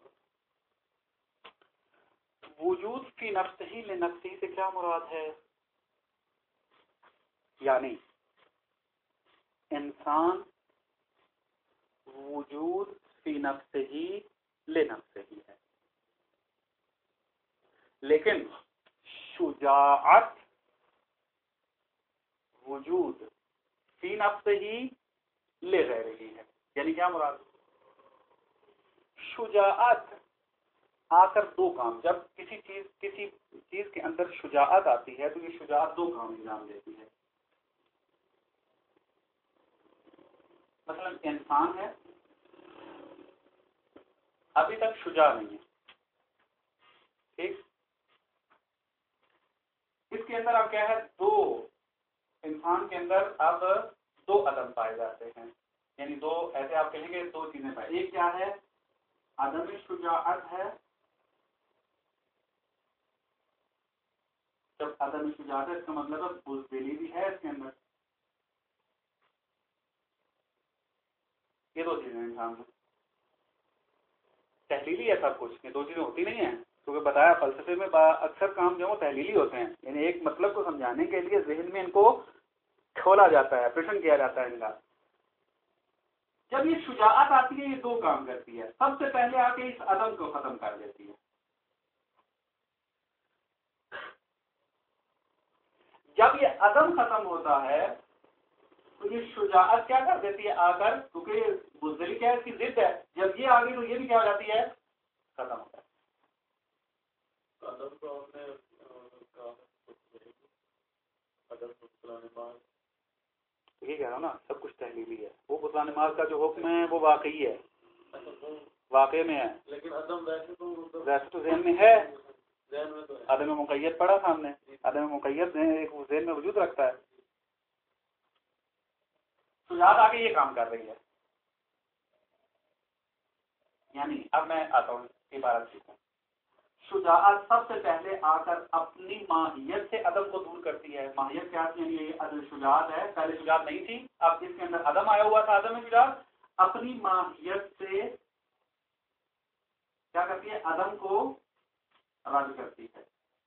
وجود کی نفس ہی لے نفس ہی سے کیا مراد ہے؟ یعنی انسان وجود فی نفس ہی لے نفس ہی ہے، لیکن شجاعت وجود فی نفس ہی لے غیر ہی ہے۔ یعنی کیا مراد؟ شجاعت آ کر دو کام، جب کسی چیز کسی چیز کے اندر شجاعت آتی ہے تو یہ شجاعت دو کام انجام دیتی ہے۔ مثلا انسان ہے، ابھی تک شجاع نہیں ہے، ٹھیک، اس کے اندر اب کیا ہے؟ دو، انسان کے اندر اب دو عدم پائے جاتے ہیں، یعنی دو ایسے آپ کہیں گے دو چیزیں پائے، ایک کیا ہے؟ عدم شجاعت ہے، جب عدم شجاعت ہے اس کا مطلب ہے بزدلی بھی ہے اس کے اندر، یہ دو چیزیں انسان میں تحلیلی ہے سب کچھ، یہ دو چیزیں ہوتی نہیں ہیں، کیونکہ بتایا فلسفے میں اکثر کام جو ہے وہ تحلیلی ہوتے ہیں، یعنی ایک مطلب کو سمجھانے کے لیے ذہن میں ان کو کھولا جاتا ہے، پریشن کیا جاتا ہے ان کا۔ جب یہ شجاعت آتی ہے یہ دو کام کرتی ہے، سب سے پہلے آ کے اس عدم کو ختم کر دیتی ہے۔ جب یہ عدم ختم ہوتا ہے تو یہ شجاعت کیا کر دیتی ہے آ کر، کیونکہ بزدلی کیا ہے؟ اس کی ضد ہے، جب یہ آ گئی تو یہ بھی کیا ہو جاتی ہے؟ ختم ہوتا ہے۔ یہ کہہ رہا ہوں نا، سب کچھ تحلیلی ہے، وہ بطلان نماز کا جو حکم ہے وہ واقعی ہے، واقع میں ہے، لیکن ویسے تو ذہن میں ہے، عدم مقید پڑا سامنے، عدم مقید ایک ذہن میں وجود رکھتا ہے۔ شجاعت آ کے یہ کام کر رہی ہے، یعنی اب میں آتا ہوں عبارت سیکھوں۔ شجاعت سب سے پہلے آ کر اپنی ماہیت سے عدم کو دور کرتی ہے۔ ماہیت کیا ہے؟ یعنی یہ عدم شجاعت ہے، پہلے شجاعت نہیں تھی، اب اس کے اندر عدم آیا ہوا تھا، عدم شجاعت اپنی ماہیت سے کیا کرتی ہے؟ عدم کو رد کرتی ہے۔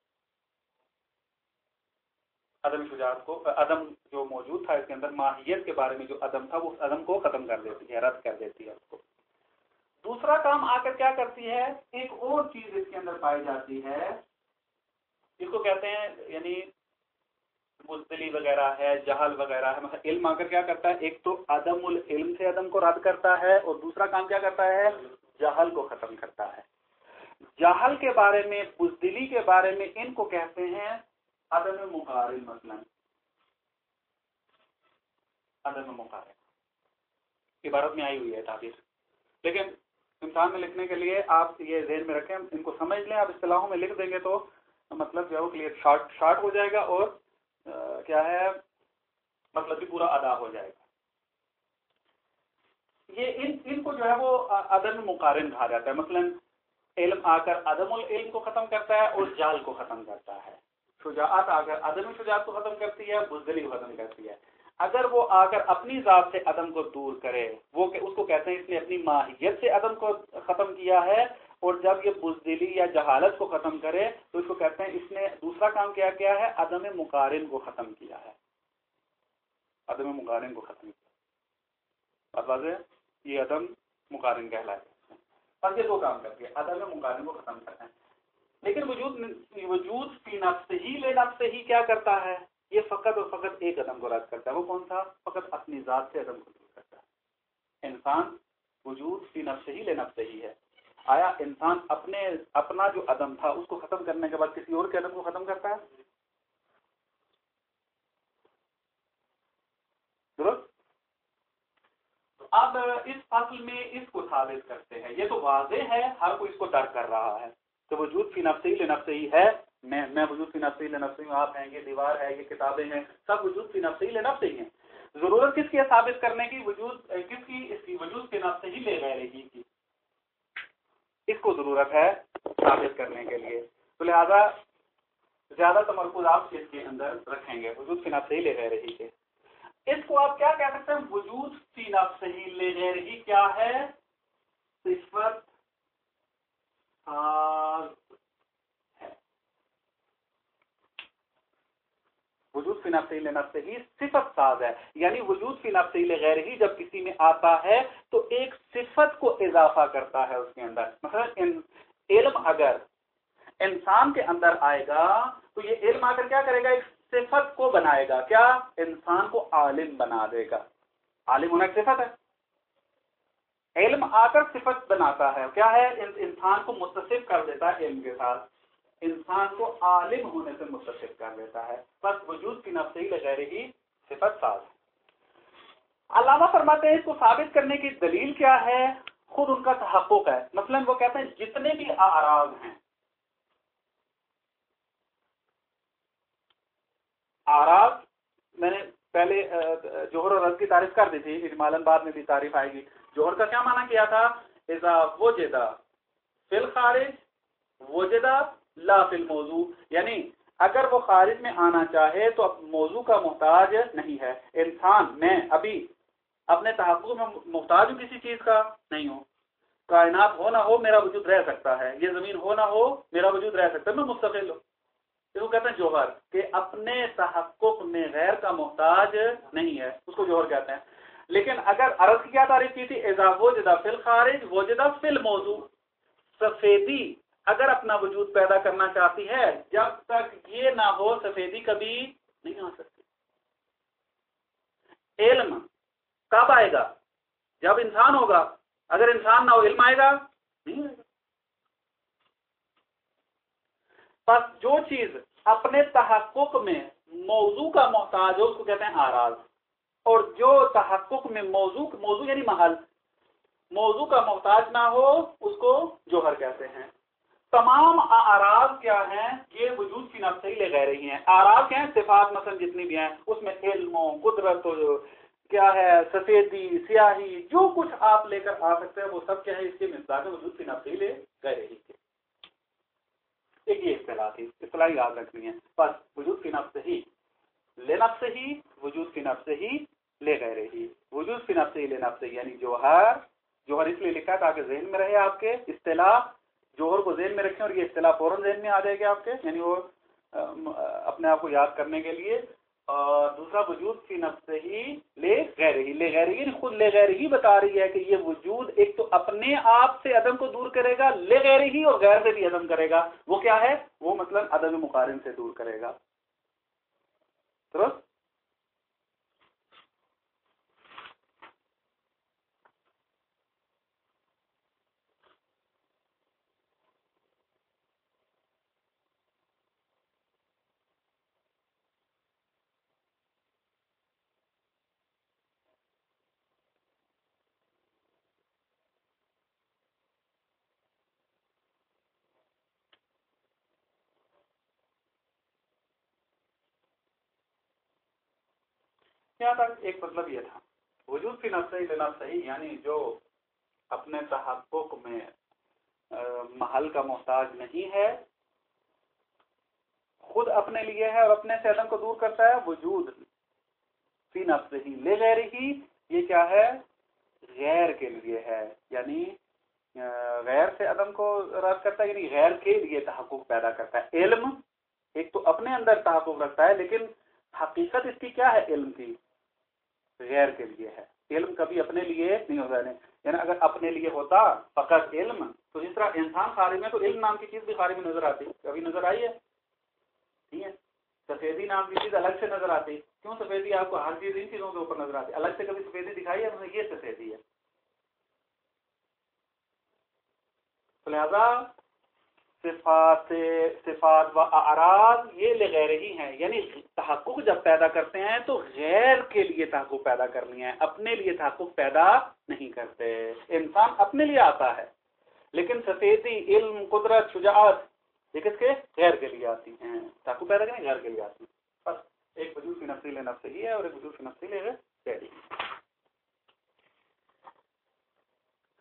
عدم شجاعت کو، عدم جو موجود تھا اس کے اندر، ماہیت کے بارے میں جو عدم تھا وہ عدم کو ختم کر دیتی ہے، رد کر دیتی ہے اس کو۔ دوسرا کام آ کر کیا کرتی ہے؟ ایک اور چیز اس کے اندر پائی جاتی ہے، جس کو کہتے ہیں یعنی بزدلی وغیرہ ہے، جہل وغیرہ ہے، مثلا علم آ کر کیا کرتا ہے؟ ایک تو عدم العلم سے عدم کو رد کرتا ہے، اور دوسرا کام کیا کرتا ہے؟ جہل کو ختم کرتا ہے۔ جہل کے بارے میں، بزدلی کے بارے میں ان کو کہتے ہیں عدم مقارن، مثلا عدم مقارن عبارت میں آئی ہوئی ہے تعبیر، لیکن انسان میں لکھنے کے لیے آپ یہ ذہن میں رکھیں، ان کو سمجھ لیں، آپ اصطلاحوں میں لکھ دیں گے تو مطلب جو ہے وہ کلیئر شارٹ شارٹ ہو جائے گا، اور کیا ہے مطلب بھی پورا ادا ہو جائے گا۔ یہ ان ان کو جو ہے وہ عدم مقارن کہا جاتا ہے۔ مثلا علم آ کر عدم العلم کو ختم کرتا ہے اور جہل کو ختم کرتا ہے۔ شجاعت آ کر عدم شجاعت کو ختم کرتی ہے، بزدلی کو ختم کرتی ہے۔ اگر وہ آ کر اپنی ذات سے عدم کو دور کرے، وہ اس کو کہتے ہیں اس نے اپنی ماہیت سے عدم کو ختم کیا ہے، اور جب یہ بزدلی یا جہالت کو ختم کرے تو اس کو کہتے ہیں اس نے دوسرا کام کیا کیا ہے؟ عدم مقارن کو ختم کیا ہے، عدم مقارن کو ختم کیا۔ اب واضح یہ عدم مقارن کہلاتا ہے۔ اور یہ دو کام کرتی ہے، عدم مقارن کو ختم کرنا ہے۔ لیکن وجود وجود فی نفس ہی لے نفس ہی کیا کرتا ہے؟ یہ فقط اور فقط ایک عدم کو رد کرتا ہے، وہ کون سا؟ فقط اپنی ذات سے عدم کو دور کرتا ہے۔ انسان وجود فی نفس ہی لے نفس ہی ہے۔ آیا انسان اپنے اپنا جو عدم تھا اس کو ختم کرنے کے بعد کسی اور کے عدم کو ختم کرتا ہے؟ درست؟ اب اس فصل میں اس کو ثابت کرتے ہیں، یہ تو واضح ہے، ہر کوئی اس کو درک کر رہا ہے تو وجود فی نفس ہی لے نفس ہی ہے۔ میں میں وجود فی نفس ہی لے نفس ہی ہوں، آپ ہیں، یہ دیوار ہے، یہ کتابیں ہیں، سب وجود فی نفس ہی لے نفس ہی ہیں۔ ضرورت کس کی ہے ثابت کرنے کی؟ وجود کس کی؟ اس کی وجود فی نفس لے غیرہی کی، اس کو ضرورت ہے ثابت کرنے کے لیے، تو لہذا زیادہ تمرکز آپ اس کے اندر رکھیں گے وجود فی نفسہ لے غیرہی کے۔ اس کو آپ کیا کہہ سکتے ہیں؟ وجود فی نفسہ لے غیرہی کیا ہے؟ صفت ساز ہے۔ وجود فی نفسہ لے نفسہ ہی صفت ساز ہے، یعنی وجود فی نفسہ لے غیرہی جب کسی میں آتا ہے تو ایک صفت کو اضافہ کرتا ہے اس کے اندر۔ مثلا علم اگر انسان کے اندر آئے گا تو یہ علم آ کر کیا کرے گا؟ ایک صفت کو بنائے گا، کیا؟ انسان کو عالم بنا دے گا۔ عالم ہونا ایک صفت ہے، علم آ کر صفت بناتا ہے، کیا ہے؟ انسان کو متصف کر دیتا ہے علم کے ساتھ، انسان کو عالم ہونے سے متصف کر دیتا ہے۔ بس وجود کی نفس ہی لغیرہی صفت ساز ہے۔ علامہ فرماتے ہیں اس کو ثابت کرنے کی دلیل کیا ہے؟ خود ان کا تحقق ہے۔ مثلا وہ کہتے ہیں جتنے بھی اعراض ہیں، اعراض میں نے پہلے جوہر اور رد کی تعریف کر دی تھی، اجمالاً بعد میں بھی تعریف آئے گی۔ جوہر کا کیا معنی کیا تھا؟ اذا وجد فی الخارج وجد لا فی الموضوع، یعنی اگر وہ خارج میں آنا چاہے تو اب موضوع کا محتاج نہیں ہے۔ انسان میں ابھی اپنے تحقق میں محتاج ہوں، کسی چیز کا نہیں ہوں۔ کائنات ہو نہ ہو میرا وجود رہ سکتا ہے، یہ زمین ہو نہ ہو میرا وجود رہ سکتا ہے، میں مستقل ہوں۔ اس کو کہتے ہیں جوہر، کہ اپنے تحقق میں غیر کا محتاج نہیں ہے، اس کو جوہر کہتے ہیں۔ لیکن اگر عرض کی کیا تعریف کی تھی؟ اذا وجد فی الخارج وجد فی الموضوع، سفیدی اگر اپنا وجود پیدا کرنا چاہتی ہے، جب تک یہ نہ ہو سفیدی کبھی نہیں آ سکتی۔ علم کب آئے گا؟ جب انسان ہوگا، اگر انسان نہ ہو علم آئے گا نہیں آئے گا۔ بس جو چیز اپنے تحقق میں موضوع کا محتاج ہو اس کو کہتے ہیں اعراض، اور جو تحقق میں موضوع موضوع یعنی محل موضوع کا محتاج نہ ہو اس کو جوہر کہتے ہیں۔ تمام اعراض کیا ہیں؟ یہ وجود کی نفس ہی لے غیرہی ہیں۔ اعراض کیا ہیں؟ صفات مثلا جتنی بھی ہیں، اس میں علم و قدرت و کیا ہے، سفیدی، سیاہی، جو کچھ آپ لے کر آ سکتے ہیں وہ سب کیا ہے؟ اس کے مصداق وجود کی نفس ہی لے غیرہی کے۔ ایک یہ اصطلاح تھی، اصطلاح یاد رکھنی ہے۔ بس وجود کی نفس ہی لے نفس ہی، وجود کی نفس ہی لے غیرہی، وجود کی نفس ہی لے نفس ہی، یعنی جوہر جوہر اس لیے لکھا تاکہ ذہن میں رہے آپ کے اصطلاح، جوہر کو ذہن میں رکھیں اور یہ اصطلاح فوراً ذہن میں آ جائے گی آپ کے، یعنی وہ اپنے آپ کو یاد کرنے کے لیے۔ اور دوسرا وجود کی نفس ہی لے غیرہی، لے غیرہی خود لے غیرہی بتا رہی ہے کہ یہ وجود ایک تو اپنے آپ سے عدم کو دور کرے گا، لے غیرہی اور غیر سے بھی عدم کرے گا۔ وہ کیا ہے؟ وہ مثلا عدم مقارن سے دور کرے گا۔ درست؟ یہاں تک ایک مطلب یہ تھا، وجود فی نفس ہی نفس ہی، یعنی جو اپنے تحقق میں محل کا محتاج نہیں ہے، خود اپنے لیے ہے اور اپنے سے عدم کو دور کرتا ہے۔ وجود فی نفس ہی لے غیرہی، یہ کیا ہے؟ غیر کے لیے ہے، یعنی غیر سے عدم کو رد کرتا ہے، یعنی غیر کے لیے تحقق پیدا کرتا ہے۔ علم ایک تو اپنے اندر تحقق رکھتا ہے، لیکن حقیقت اس کی کیا ہے؟ علم کی غیر کے لیے ہے۔ علم کبھی اپنے لیے نہیں ہوتا ہے، یعنی اگر اپنے لیے ہوتا فقط علم تو جس طرح انسان خارج میں، تو علم نام کی چیز بھی خارج میں نظر آتی، کبھی نظر آئی ہے؟ نہیں ہے۔ سفیدی نام کی چیز الگ سے نظر آتی، کیوں سفیدی آپ کو ہر چیز ان چیزوں کے اوپر نظر آتی، الگ سے کبھی سفیدی دکھائی ہے؟ یہ سفیدی ہے۔ لہذا صفات صفات و اعراض یہ لے غیرہی ہیں، یعنی تحقق جب پیدا کرتے ہیں تو غیر کے لیے تحقق پیدا کرنی ہے، اپنے لیے تحقق پیدا نہیں کرتے۔ انسان اپنے لیے آتا ہے، لیکن سفیدی، علم، قدرت، شجاعت یہ کس کے؟ غیر کے لیے آتی ہیں، تحقق پیدا کریں غیر کے لیے آتی ہیں۔ بس ایک وجود کی نفس لے نفس ہی ہے اور ایک وجود کی نفس لے غیرہی۔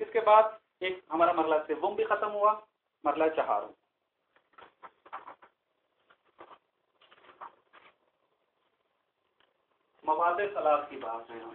اس کے بعد ایک ہمارا مرحلہ سوم بھی ختم ہوا، مرحلہ چہارم. مواد ثلاث کی بات ہے.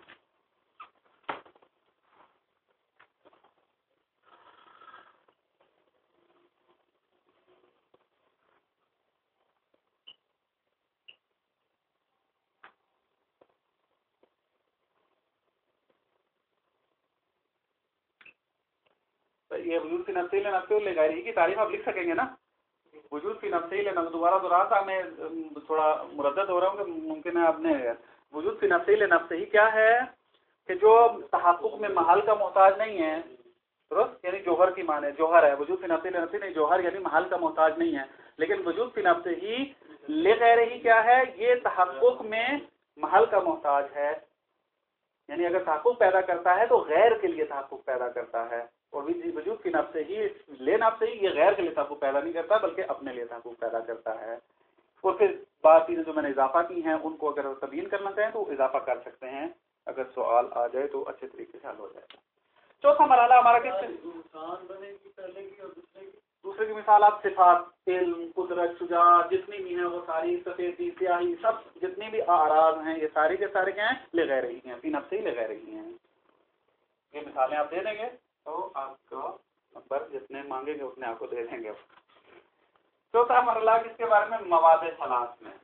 یہ وجود فی نفسہ نفسہ لغیرہ کی تعریف آپ لکھ سکیں گے نا. وجود فی نفسہ لینا دوبارہ دوہرا تھا، میں تھوڑا مردد ہو رہا ہوں کہ ممکن ہے آپ نے. وجود فی نفسہ لنفسہ ہی کیا ہے کہ جو تحقق میں محل کا محتاج نہیں ہے، درست، یعنی جوہر کی معنی جوہر ہے. وجود فی نفسہ لنفسہ نہیں، جوہر یعنی محل کا محتاج نہیں ہے. لیکن وجود فی نفسہ ہی لغیرہ ہی کیا ہے، یہ تحقق میں محل کا محتاج ہے. یعنی اگر تحقق پیدا کرتا ہے تو غیر کے لیے تحقق پیدا کرتا ہے. اور وجود کی نفس ہی لے نفس ہی یہ غیر کے لیے تحقق پیدا نہیں کرتا بلکہ اپنے لیے تحقق پیدا کرتا ہے. اور پھر بات چیزیں جو میں نے اضافہ کی ہیں ان کو اگر تبیین کرنا چاہیں تو اضافہ کر سکتے ہیں، اگر سوال آ جائے تو اچھے طریقے سے حل ہو جائے گا. چوتھا مرحلہ ہمارا کس انسان بنے گی، پہلے کی اور دوسرے کی. دوسرے کی مثال آپ صفات، علم، قدرت، شجاعت جتنی بھی ہیں وہ ساری، سفیدی، سیاہی، سب جتنی بھی اعراض ہیں یہ ساری کے سارے کیا ہیں، لے غیر ہی ہیں، فی نفس ہی لے غیر ہی ہیں. یہ مثالیں آپ دے دیں گے تو آپ کو نمبر جتنے مانگیں گے اتنے آپ کو دے دیں گے. چوتھا مرحلہ کس کے بارے میں، مواد ثلاث میں.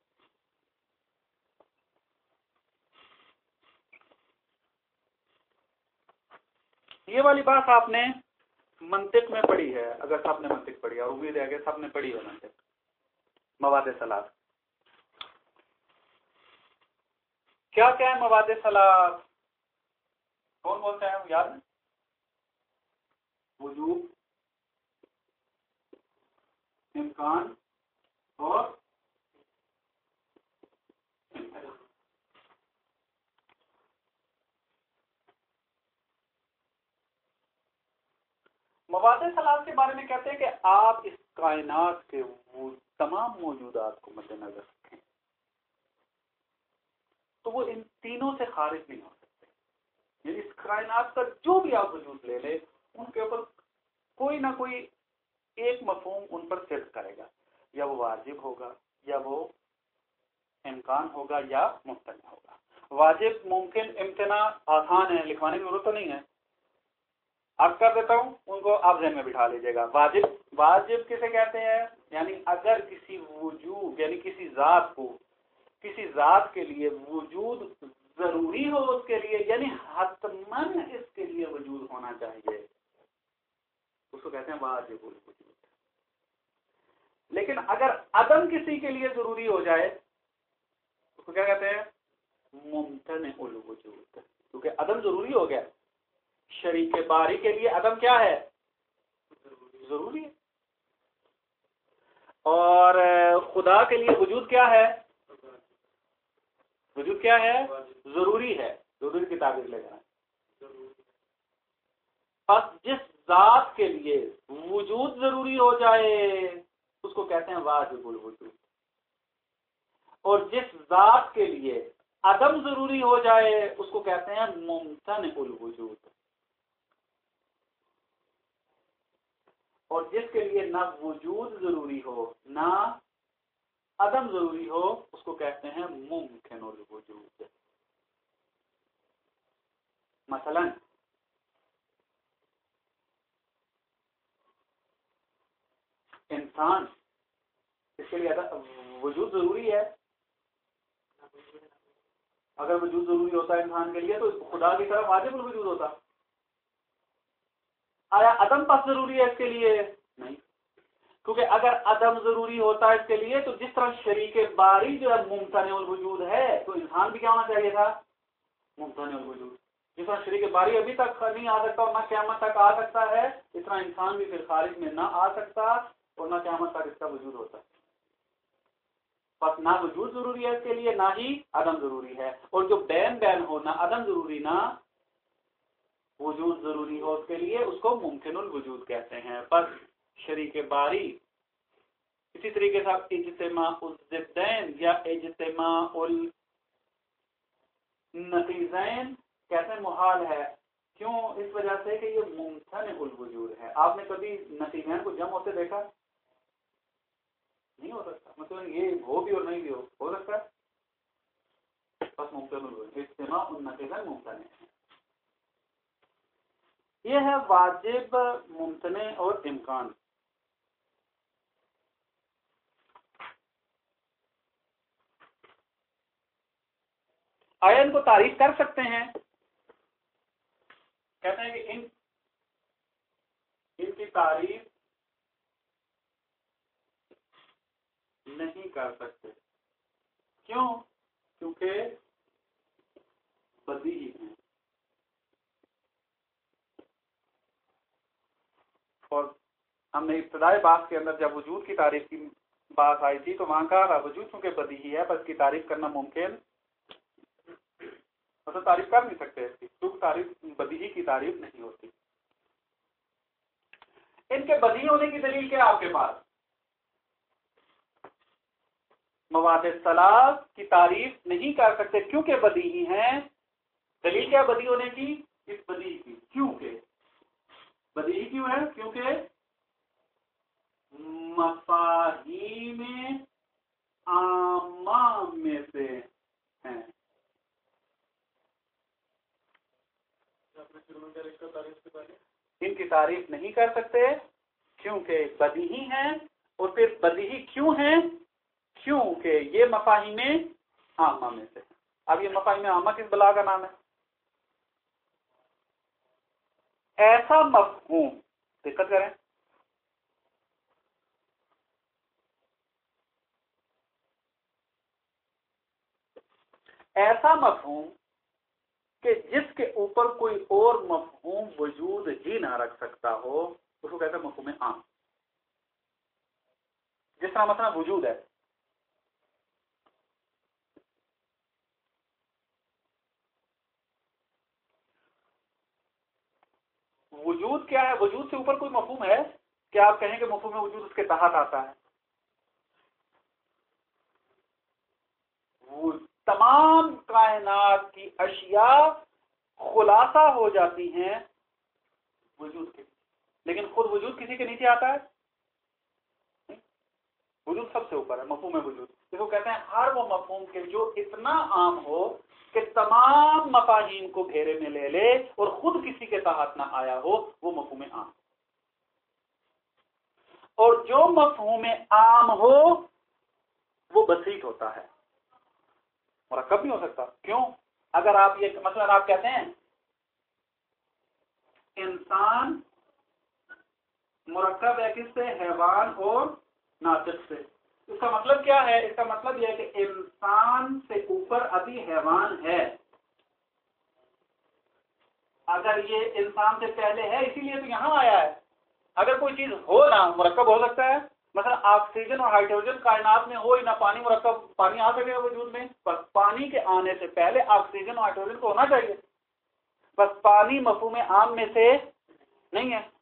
یہ والی بات آپ نے منطق میں پڑھی ہے، اگر سب نے منطق پڑھی ہے، اور امید ہے کہ سب نے پڑھی ہے منطق. مواد ثلاث کیا کیا ہے؟ مواد ثلاث کون بولتے ہیں یاد ہے؟ وجود، امکان اور مواد ثلاث کے بارے میں کہتے ہیں کہ آپ اس کائنات کے وہ تمام موجودات کو مد نظر رکھیں تو وہ ان تینوں سے خارج نہیں ہو سکتے. یعنی اس کائنات کا جو بھی آپ وجود لے لیں ان کے اوپر کوئی نہ کوئی ایک مفہوم ان پر صرف کرے گا، یا وہ واجب ہوگا، یا وہ امکان ہوگا، یا ممتنع ہوگا. واجب، ممکن، امتناع آسان ہے، لکھوانے کی ضرورت تو نہیں ہے. اب کر دیتا ہوں ان کو آپ ذہن میں بٹھا لیجیے گا. واجب، واجب کسے کہتے ہیں؟ یعنی اگر کسی وجود یعنی کسی ذات کو کسی ذات کے لیے وجود ضروری ہو اس کے لیے، یعنی حتماً اس کے لیے وجود ہونا چاہیے، اس کو کہتے ہیں واجب الوجود. لیکن اگر عدم کسی کے لیے ضروری ہو جائے اس کو کیا کہتے ہیں؟ ممتنع الوجود. کیونکہ عدم ضروری ہو گیا، شریک باری کے لیے عدم کیا ہے؟ ضروری ہے. اور خدا کے لیے وجود کیا ہے؟ وجود کیا ہے؟ ضروری ہے. ضروری کی تعبیر لے جانا. بس جس ذات کے لیے وجود ضروری ہو جائے اس کو کہتے ہیں واجب الوجود، اور جس ذات کے لیے عدم ضروری ہو جائے اس کو کہتے ہیں ممتنع الوجود. اور جس کے لیے نہ وجود ضروری ہو نہ عدم ضروری ہو اس کو کہتے ہیں ممکن الوجود. مثلا انسان، اس کے لیے وجود ضروری ہے. اگر وجود ضروری ہوتا ہے انسان کے لیے تو خدا کی طرف واجب الوجود ہوتا. آیا عدم پس ضروری ہے اس کے لیے؟ نہیں، کیونکہ اگر عدم ضروری ہوتا ہے اس کے لیے تو جس طرح شریک باری جو ہے ممتنع الوجود ہے تو انسان بھی کیا ہونا چاہیے تھا؟ ممتنع الوجود. جس طرح شریک باری ابھی تک نہیں آ سکتا اور نہ قیامت تک آ سکتا ہے، اس طرح انسان بھی پھر خارج میں نہ آ سکتا اور نہ قیامت تک اس کا وجود ہوتا. بس نہ وجود ضروری ہے اس کے لیے نہ ہی عدم ضروری ہے. اور جو بین بین ہو، نہ عدم ضروری نہ وجود ضروری ہو اس کے لیے، اس کو ممکن الوجود کہتے ہیں. بس شریک باری اسی طریقے سے آپ اجتماع الضدین یا اجتماع النقیضین کہتے ہیں محال ہے. کیوں؟ اس وجہ سے کہ یہ ممتنع الوجود ہے. آپ نے کبھی نصیبین کو جمع ہوتے دیکھا؟ نہیں ہو سکتا. مطلب یہ ہو بھی اور نہیں بھی ہو ہو سکتا ہے. بس ممتنع الوجود اجتماع النقیضین ممتنع ہے. یہ ہے واجب، ممتنع اور امکان. آیا ان کو تعریف کر سکتے ہیں؟ کہتے ہیں کہ ان ان کی تعریف نہیں کر سکتے. کیوں؟ کیونکہ بدیہی ہیں. اور ہم نے ابتدائی بات کے اندر جب وجود کی تعریف کی بات آئی تھی تو وہاں کہا وجود چونکہ بدیہی ہے بس کی تعریف کرنا ممکن، مطلب تعریف کر نہیں سکتے اس کی، کیونکہ تعریف بدیہی کی تعریف نہیں ہوتی. ان کے بدیہی ہونے کی دلیل کیا آپ کے پاس؟ مواد ثلاث کی تعریف نہیں کر سکتے کیونکہ بدیہی ہیں. دلیل کیا بدیہی ہونے کی؟ اس بدیہی کی. کیونکہ بدیہی کیوں ہے؟ کیونکہ مفاہیم عامہ میں سے ہیں. ان کی تعریف نہیں کر سکتے کیونکہ بدیہی ہیں. اور پھر بدیہی کیوں ہیں؟ کیونکہ یہ مفاہیم عامہ میں سے. اب یہ مفاہیم عامہ کس بلا کا نام ہے؟ ایسا مفہوم، دقت کریں، ایسا مفہوم کہ جس کے اوپر کوئی اور مفہوم وجود ہی نہ رکھ سکتا ہو اس کو کہتے ہیں مفہوم عام. جس طرح مثلا وجود ہے، وجود کیا ہے؟ وجود سے اوپر کوئی مفہوم ہے کیا آپ کہیں کہ مفہوم وجود اس کے تحت آتا ہے؟ وہ تمام کائنات کی اشیاء خلاصہ ہو جاتی ہیں وجود کے، لیکن خود وجود کسی کے نیچے آتا ہے؟ وجود سب سے اوپر ہے، مفہوم وجود. اس کو کہتے ہیں ہر وہ مفہوم کے جو اتنا عام ہو کہ تمام مفاہیم کو گھیرے میں لے لے اور خود کسی کے تحت نہ آیا ہو، وہ مفہوم عام. اور جو مفہوم عام ہو وہ بسیط ہوتا ہے، مرکب نہیں ہو سکتا. کیوں؟ اگر آپ یہ مثلا آپ کہتے ہیں انسان مرکب ہے کس سے؟ حیوان اور ناطق سے. اس کا مطلب کیا ہے؟ اس کا مطلب یہ ہے کہ انسان سے اوپر ابھی حیوان ہے. اگر یہ انسان سے پہلے ہے اسی لیے تو یہاں آیا ہے. اگر کوئی چیز ہو نہ مرکب ہو سکتا ہے. مثلا آکسیجن اور ہائیڈروجن کائنات میں ہو ہی نہ پانی مرکب، پانی آ سکے گا وجود میں؟ بس پانی کے آنے سے پہلے آکسیجن اور ہائیڈروجن کو ہونا چاہیے. بس پانی مفہوم عام میں سے نہیں ہے.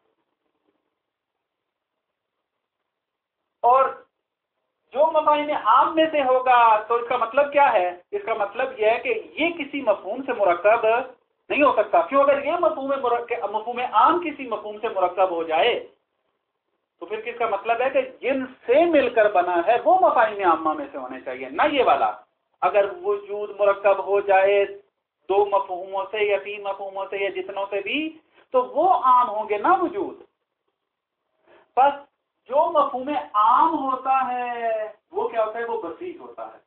اور جو مفاہیم عام میں سے ہوگا تو اس کا مطلب کیا ہے؟ اس کا مطلب یہ ہے کہ یہ کسی مفہوم سے مرکب نہیں ہو سکتا. کیوں؟ اگر یہ مفہوم مفہوم عام کسی مفہوم سے مرکب ہو جائے تو پھر کس کا مطلب ہے کہ جن سے مل کر بنا ہے وہ مفاہیم عامہ میں سے ہونے چاہیے، نہ یہ والا. اگر وجود مرکب ہو جائے دو مفہوموں سے یا تین مفہوموں سے یا جتنوں سے بھی تو وہ عام ہوں گے نہ وجود. بس جو مفہوم عام ہوتا ہے وہ کیا ہوتا ہے؟ وہ بسیط ہوتا ہے.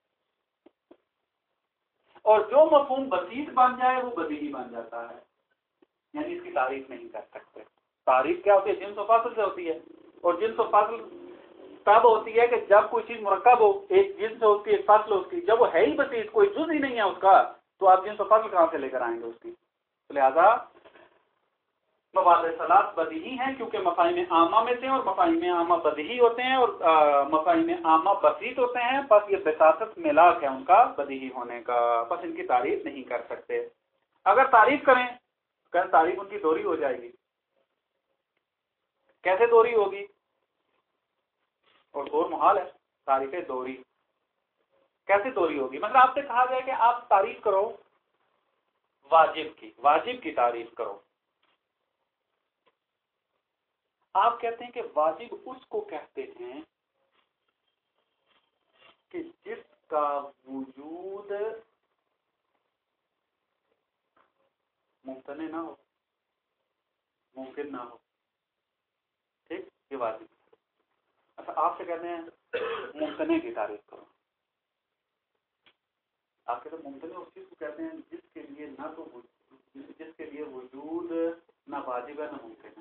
اور جو مفہوم بسیط بن جائے وہ بدیہی بن جاتا ہے. یعنی اس کی تعریف نہیں کر سکتے. تعریف کیا ہوتی ہے؟ جنس و فصل سے ہوتی ہے. اور جنس و فصل تب ہوتی ہے کہ جب کوئی چیز مرکب ہو، ایک جنس ہو اس کی، ایک فصل ہو اس کی. جب وہ ہے ہی بسیط، کوئی جز ہی نہیں ہے اس کا، تو آپ جنس و فصل کہاں سے لے کر آئیں گے اس کی؟ لہذا مواد ثلاث بدیہی ہیں کیونکہ مفاہیم عامہ میں سے، اور مفاہیم عامہ بدیہی ہوتے ہیں اور مفاہیم عامہ بسیط ہوتے ہیں. بس یہ بساطت ملاک ہے ان کا بدیہی ہونے کا. بس ان کی تعریف نہیں کر سکتے. اگر تعریف کریں کہ تعریف ان کی دوہری ہو جائے گی. کیسے دوہری ہوگی؟ اور دور محال ہے. تعریف دوہری کیسے دوہری ہوگی؟ مطلب آپ سے کہا گیا کہ آپ تعریف کرو واجب کی، واجب کی تعریف کرو. آپ کہتے ہیں کہ واجب اس کو کہتے ہیں کہ جس کا وجود ممتنع نہ ہو، ممکن نہ ہو. ٹھیک، یہ واجب. اچھا آپ سے کہتے ہیں ممتنع کی تعریف کرو. آپ کہتے ہیں ممتنع اس چیز کو کہتے ہیں جس کے لیے نہ تو جس کے لیے وجود نہ واجب ہے نہ ممکن ہے.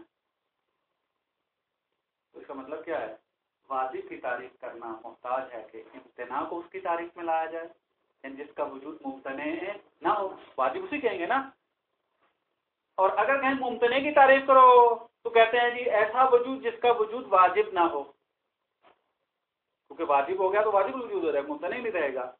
تو اس کا مطلب کیا ہے؟ واجب کی تعریف کرنا محتاج ہے کہ امتناع کو اس کی تعریف میں لایا جائے، یعنی جس کا وجود ممتنع نہ ہو. واجب اسی کہیں گے نا. اور اگر کہیں ممتنع کی تعریف کرو تو کہتے ہیں جی ایسا وجود جس کا وجود واجب نہ ہو، کیونکہ واجب ہو گیا تو واجب وجود ہو رہا ہے، ممتنع نہیں رہے گا.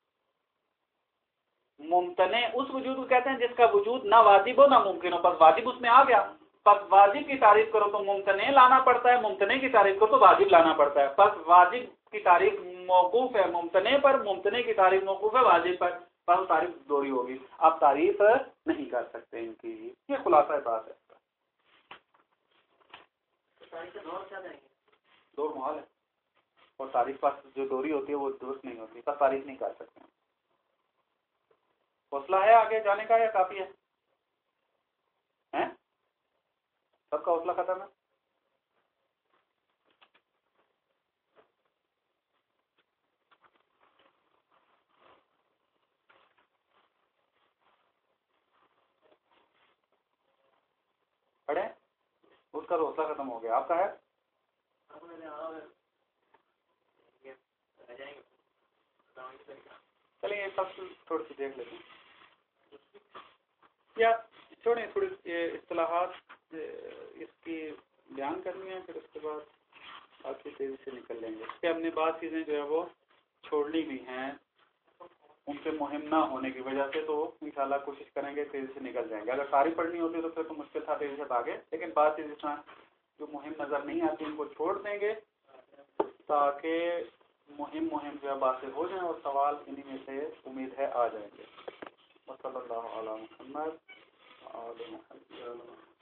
ممتنع اس وجود کو کہتے ہیں جس کا وجود نہ واجب ہو نہ ممکن ہو. بس واجب اس میں آ گیا. پس واجب کی تعریف کرو تو ممتنع لانا پڑتا ہے، ممتنع کی تعریف کرو تو واجب لانا پڑتا ہے. پس واجب کی تعریف موقوف ہے ممتنع پر، ممتنع کی تعریف موقوف ہے واجب پر. پس تعریف دوہری ہوگی. آپ تعریف نہیں کر سکتے ان کی. یہ خلاصہ بات ہے. دور محال ہے اور تعریف پر جو دوہری ہوتی ہے وہ درست نہیں ہوتی. پس تعریف نہیں کر سکتے. حوصلہ ہے آگے جانے کا یا کافی ہے؟ سب کا حوصلہ ختم ہے؟ پڑھیں. اس کا حوصلہ ختم ہو گیا. آپ کا ہے؟ چلیے یہ سب تھوڑی سی دیکھ لیتے ہیں یا چھوڑیں. تھوڑی اصطلاحات اس کی بیان کرنی ہے، پھر اس کے بعد باقی تیزی سے نکل لیں گے. کہ ہم نے بعض چیزیں جو ہے وہ چھوڑنی بھی ہیں ان سے مہم نہ ہونے کی وجہ سے، تو انشاءاللہ کوشش کریں گے تیزی سے نکل جائیں گے. اگر ساری پڑھنی ہوتی تو پھر تو مشکل تھا تیزی سے بھاگے، لیکن بعض چیزیں جو مہم نظر نہیں آتی ان کو چھوڑ دیں گے تاکہ مہم مہم جو ہے باتیں ہو جائیں اور سوال انہی میں سے امید ہے آ جائیں گے. صلی اللہ علیہ محمد.